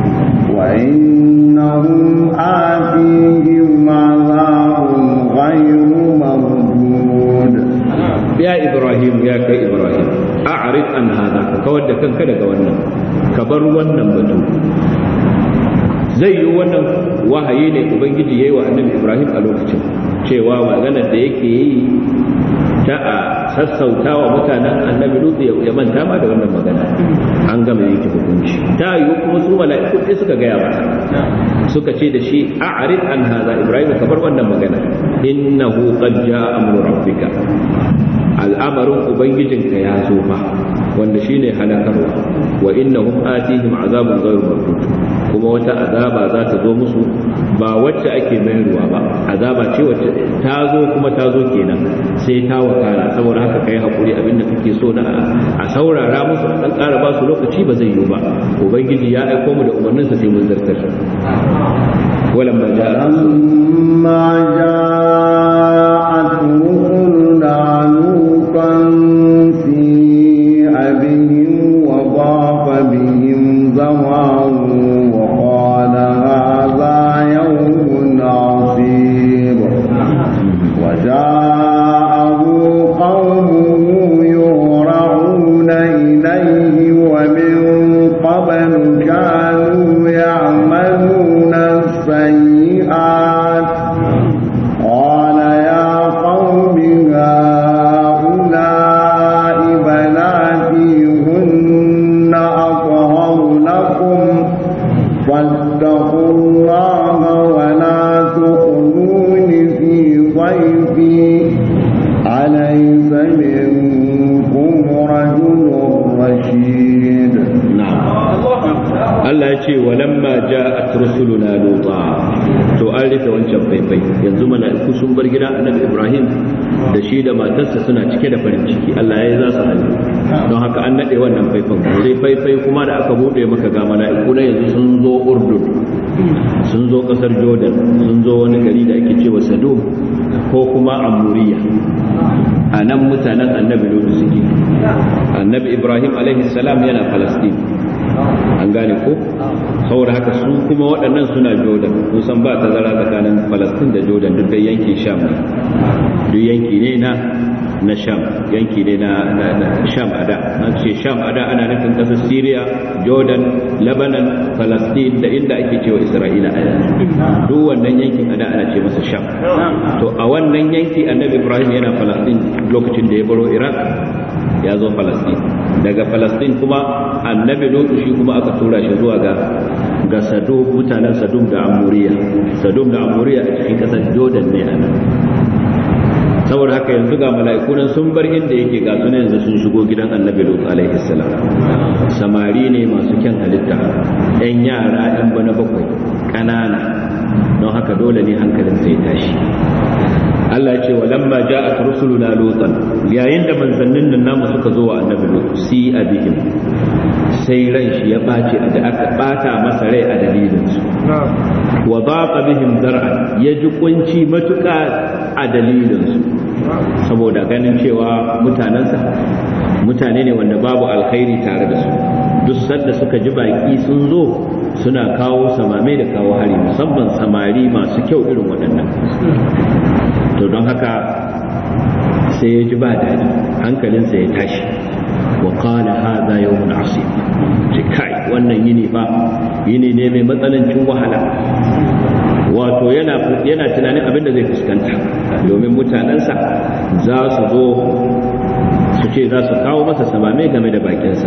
وإنهم آتيهم عذاب غير مردود يا إبراهيم يا كإبراهيم أعرض عن هذا كود كان كذا كوانا كبر ونن بتو zai yi wannan wahayi ne ubangiji yayi wa annabi ibrahim a lokacin cewa maganar da yake yi ta a sassautawa mutanen annabi lut ya manta ma da wannan magana an gama yake hukunci ta yi kuma su mala'iku sai suka gaya masa suka ce da shi a'rid an hadha ibrahim ka bar wannan magana innahu qad jaa amru rabbika al'amarin ubangijinka ya zo fa wanda shine halakarwa wa innahum atihim azabun ghayru mardud kuma wata azaba za ta zo musu ba wacce ake mayarwa ba azaba ce wacce ta zo kuma ta zo kenan sai ta wakala saboda haka kai hakuri abinda kake so na a saurara musu a dan ƙara ba su lokaci ba zai yi ba ubangiji ya aiko mu da umarninsa sai mun zartar ولما جاء لما جاءت رسلنا لوطا سيء بهم وضاق بهم زرعا وقال هذا يوم عصيب وجاءه قومه يهرعون إليه ومن قبل كانوا يعملون السيئات قال يا قوم هؤلاء بناتي هن أطهر لكم فاتقوا الله ولا تخزون ضيفي أليس منكم رجل رشيد. نعم. Allah ya ce walamma ja'at rusuluna luta, to an rufe wancan faifai, yanzu mala'iku sun bar gidan annabi Ibrahim da shi da matarsa suna cike da farin ciki. Allah ya yi za su hannu, don haka an nade wannan faifan. Sai faifai kuma da aka bude maka ga mala'iku na yanzu sun zo Urdun, sun zo kasar Jordan, sun zo wani gari da ake cewa Sadum ko kuma Amuriya. A nan mutanen annabi Lut suke. Annabi Ibrahim alaihi salam yana Falastin, an gane ko, saboda haka su kuma waɗannan suna Jordan. Kun san ba tazara tsakanin Falastin da Jordan, duk da yankin Sham ne, duk yanki ne na na Sham, yanki ne na Sham ada. An ce Sham ada ana nufin ƙasar Syria, Jordan, Lebanon, Falastin da inda ake cewa Isra'ila a yanzu. Duk wannan yankin ada ana ce masa Sham. To a wannan yanki annabi Ibrahim yana Falastin lokacin da ya baro Iraq, ya zo Falastin. Daga Falastin kuma annabi Lut shi kuma aka tura shi zuwa ga ga Sadum, mutanen Sadum da Amuriya. Sadum da Amuriya a cikin kasar Jordan ne anan. Saboda haka yanzu ga mala'iku nan sun bar inda yake, ga sunan yanzu sun shigo gidan annabi Lut alaihi salam. Samari ne masu kyan halitta, ɗan yara ɗan bana bakwai ƙanana, don haka dole ne hankalin sai tashi. Allah ya ce wa lamma ja'at rusuluna lutan, yayin da manzannin nan namu suka zo wa annabi Lut, si abihim, sai ran shi ya bace da aka bata masa rai a dalilin su. Wa daqa bihim zar'an, ya ji kunci matuƙa a dalilin su, saboda ganin cewa mutanensa mutane ne wanda babu alkhairi tare da su. Duk sanda suka ji baki sun zo suna kawo samame da kawo hari, musamman samari masu kyau irin waɗannan. To don haka sai ya ji ba daɗi, hankalinsa ya tashi. Wa qala hadha yawmun asib, ce kai wannan yini fa yini ne mai matsanancin wahala. Wato yana yana tunanin abin da zai fuskanta, domin mutanensa za su zo su ce za su kawo masa samame game da bakinsa.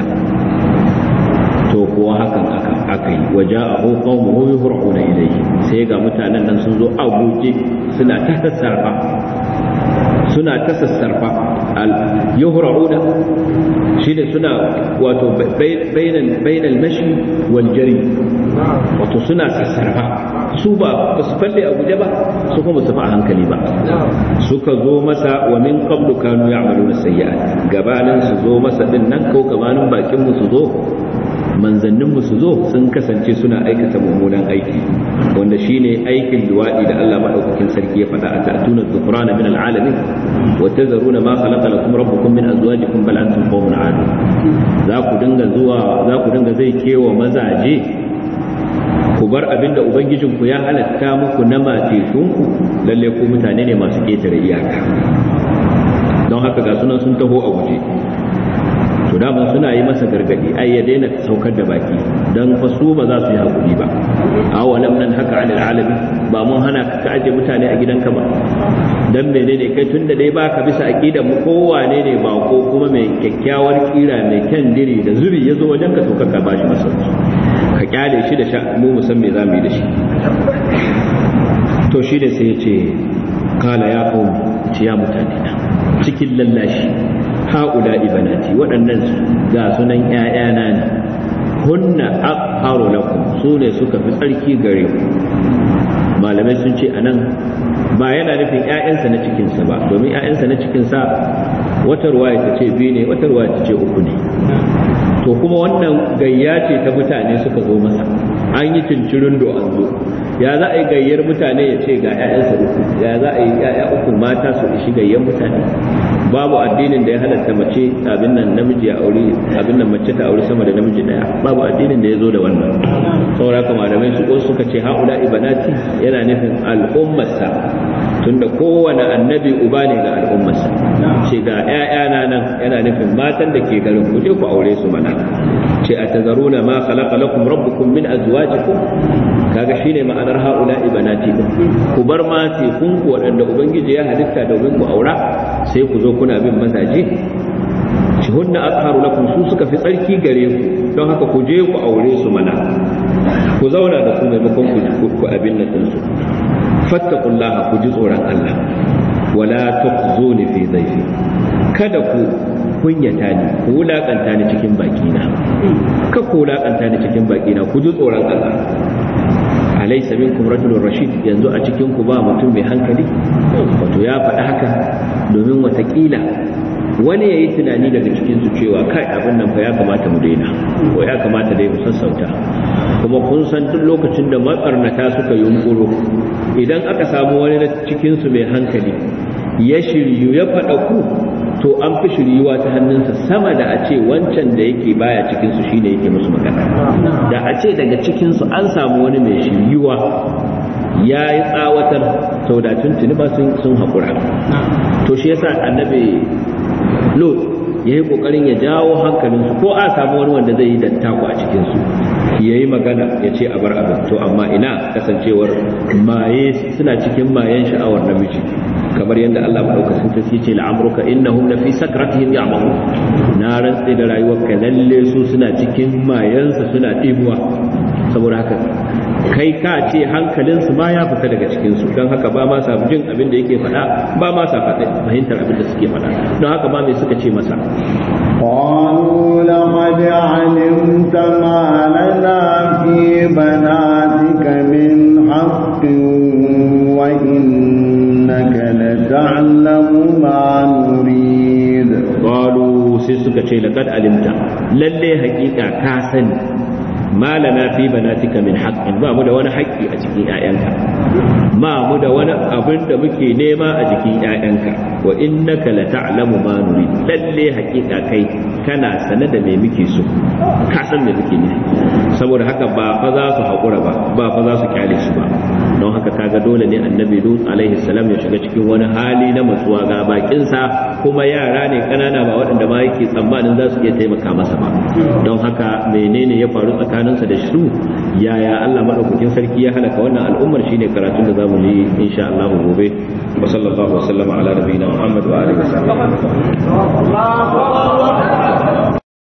To kuwa hakan aka yi, waje a hukun muhimmi hur'una ilai, sai ga mutanen nan sun zo a guje suna ta sassarfa suna ta sassarfa al-yuhra'una shi ne suna wato bainal mashi wal jari, wato suna sassarfa, su ba su falle a guje ba, su kuma su fa hankali ba. Suka zo masa wa min qablu kanu ya'maluna sayyi'at, gabanin su zo masa din nan ko gabanin bakin mu su zo, manzanninmu su zo, sun kasance suna aikata mummunan aiki, wanda shine aikin luwadi da Allah madaukakin sarki ya faɗa a ta'tuna dhufrana min al'alamin wa tazaruna ma khalaqa lakum rabbukum min azwajikum bal antum qawmun 'adun. Za ku dinga zuwa, za ku dinga zai kewa mazaje, ku bar abinda ubangijinku ya halatta muku na matekunku, lalle ku mutane ne masu ketare iyaka. Don haka ga sunan sun taho a guje. To daman suna yi masa gargadi, ai ya daina saukar da baki, dan fa su ba za su yi hakuri ba. Awalam nan haka alil alamin, ba mun hana ka aje mutane a gidanka ba, dan menene kai tunda dai baka bisa aqidar mu, kowane ne ba ko kuma mai kyakkyawar kira mai kyan diri da zubi yazo wajen ka, to ka bashi masauki, ka kyale shi da sha, mu musan me zamu yi da shi. To shi da sai ya ce kala ya qaumi, ci ya mutane na, cikin lallashi, ha'ula ibanati, waɗannan ga sunan ‘ya'yana ne, hunna aqharu lakum, su ne suka fi tsarki gare ku. Malamai sun ce anan ba yana nufin ‘ya'yansa na cikinsa ba, domin ‘ya'yansa na cikinsa wata ruwaya ta ce biyu ne, wata ruwaya ta ce uku ne. To kuma wannan gayya ce ta mutane suka zo masa, an yi cincirin do an zo, ya za a yi gayyar mutane ya ce ga ‘ya'yansa uku, ya za a yi ‘ya'ya uku mata su ishi gayyar mutane. Babu addinin da ya halatta mace abin nan namiji ya aure, abin nan mace ta aure sama da namiji daya, babu addinin da ya zo da wannan. Saboda haka malamai su ko suka ce haula ibanati yana nufin al'ummarsa, tunda kowane annabi uba ne ga al'ummarsa. Ce ga ƴaƴana nan yana nufin matan da ke garin ku je ku aure su mana. Ce atazaruna ma khalaqa lakum rabbukum min azwajikum, kaga shine ma'anar haula ibanati, ku bar ma tekun ku waɗanda ubangiji ya halitta domin ku aura, sai ku zo kuna bin mazaje. Shi hunna azharu lakum, su suka fi tsarki gare ku, don haka ku je ku aure su mana, ku zauna da su maimakon ku ku abin nan din su. Fattaqullaha, ku ji tsoron Allah. wala tukhzuni fi dhayfi kada ku kunyata ni ku wulakanta ni cikin bakina ka ku wulakanta ni cikin bakina ku ji tsoron Allah alaysa minkum rajulun rashid yanzu a cikin ku ba mutum mai hankali wato ya faɗi haka domin watakila wani ya yi tunani daga cikinsu cewa kai abin nan fa ya kamata mu daina ko ya kamata dai mu sassauta kuma kun san duk lokacin da matsarnata suka yunkuro idan aka samu wani na cikinsu mai hankali ya shiryu ya faɗa ku to an fi shiryuwa ta hannunsa sama da a ce wancan da yake baya cikinsu shine yake musu magana da a ce daga cikinsu an samu wani mai shiryuwa ya yi tsawatar sau da tuntuni ba sun haƙura to shi yasa annabi Lot ya yi ƙoƙarin ya jawo hankalinsu ko a samu wani wanda zai yi dattako a cikinsu ya yi magana ya ce a bar abin to amma ina kasancewar maye suna cikin mayen sha'awar namiji kamar yadda Allah maɗaukacin ta ce la'amruka innahum la fi sakratihim ya'mahu na rantse da rayuwarka lalle su suna cikin mayansa suna ɗibuwa saboda haka kai ka ce hankalinsu ma ya fita daga cikinsu don haka ba ma sa jin abin da yake faɗa ba ma sa fahimtar abin da suke faɗa don haka ba mai suka ce masa قالوا لقد علمت ما لنا في بناتك من حق وإنك لتعلم ما نريد قالوا سيسك لقد علمت للي حقيقة كاسن ma lana fi banatika min haqqin ba mu da wani haƙƙi a cikin ƴaƴanka ma mu da wani abin da muke nema a cikin ƴaƴanka wa innaka la ta'lamu ma nurid lalle haƙiƙa kai kana sane da me muke so ka san me muke nufi saboda haka ba fa za su haƙura ba ba fa za su kyale su ba don haka kaga dole ne annabi Lut alaihi salam ya shiga cikin wani hali na matsuwa ga bakinsa kuma yara ne kanana ba waɗanda ma yake tsammanin za su iya taimaka masa ba don haka menene ya faru tsakaninsa da su yaya Allah madaukakin sarki ya halaka wannan al'ummar shine karatun da zamu yi insha Allah gobe wa sallallahu wa sallama ala nabiyina Muhammad wa alihi wa sallam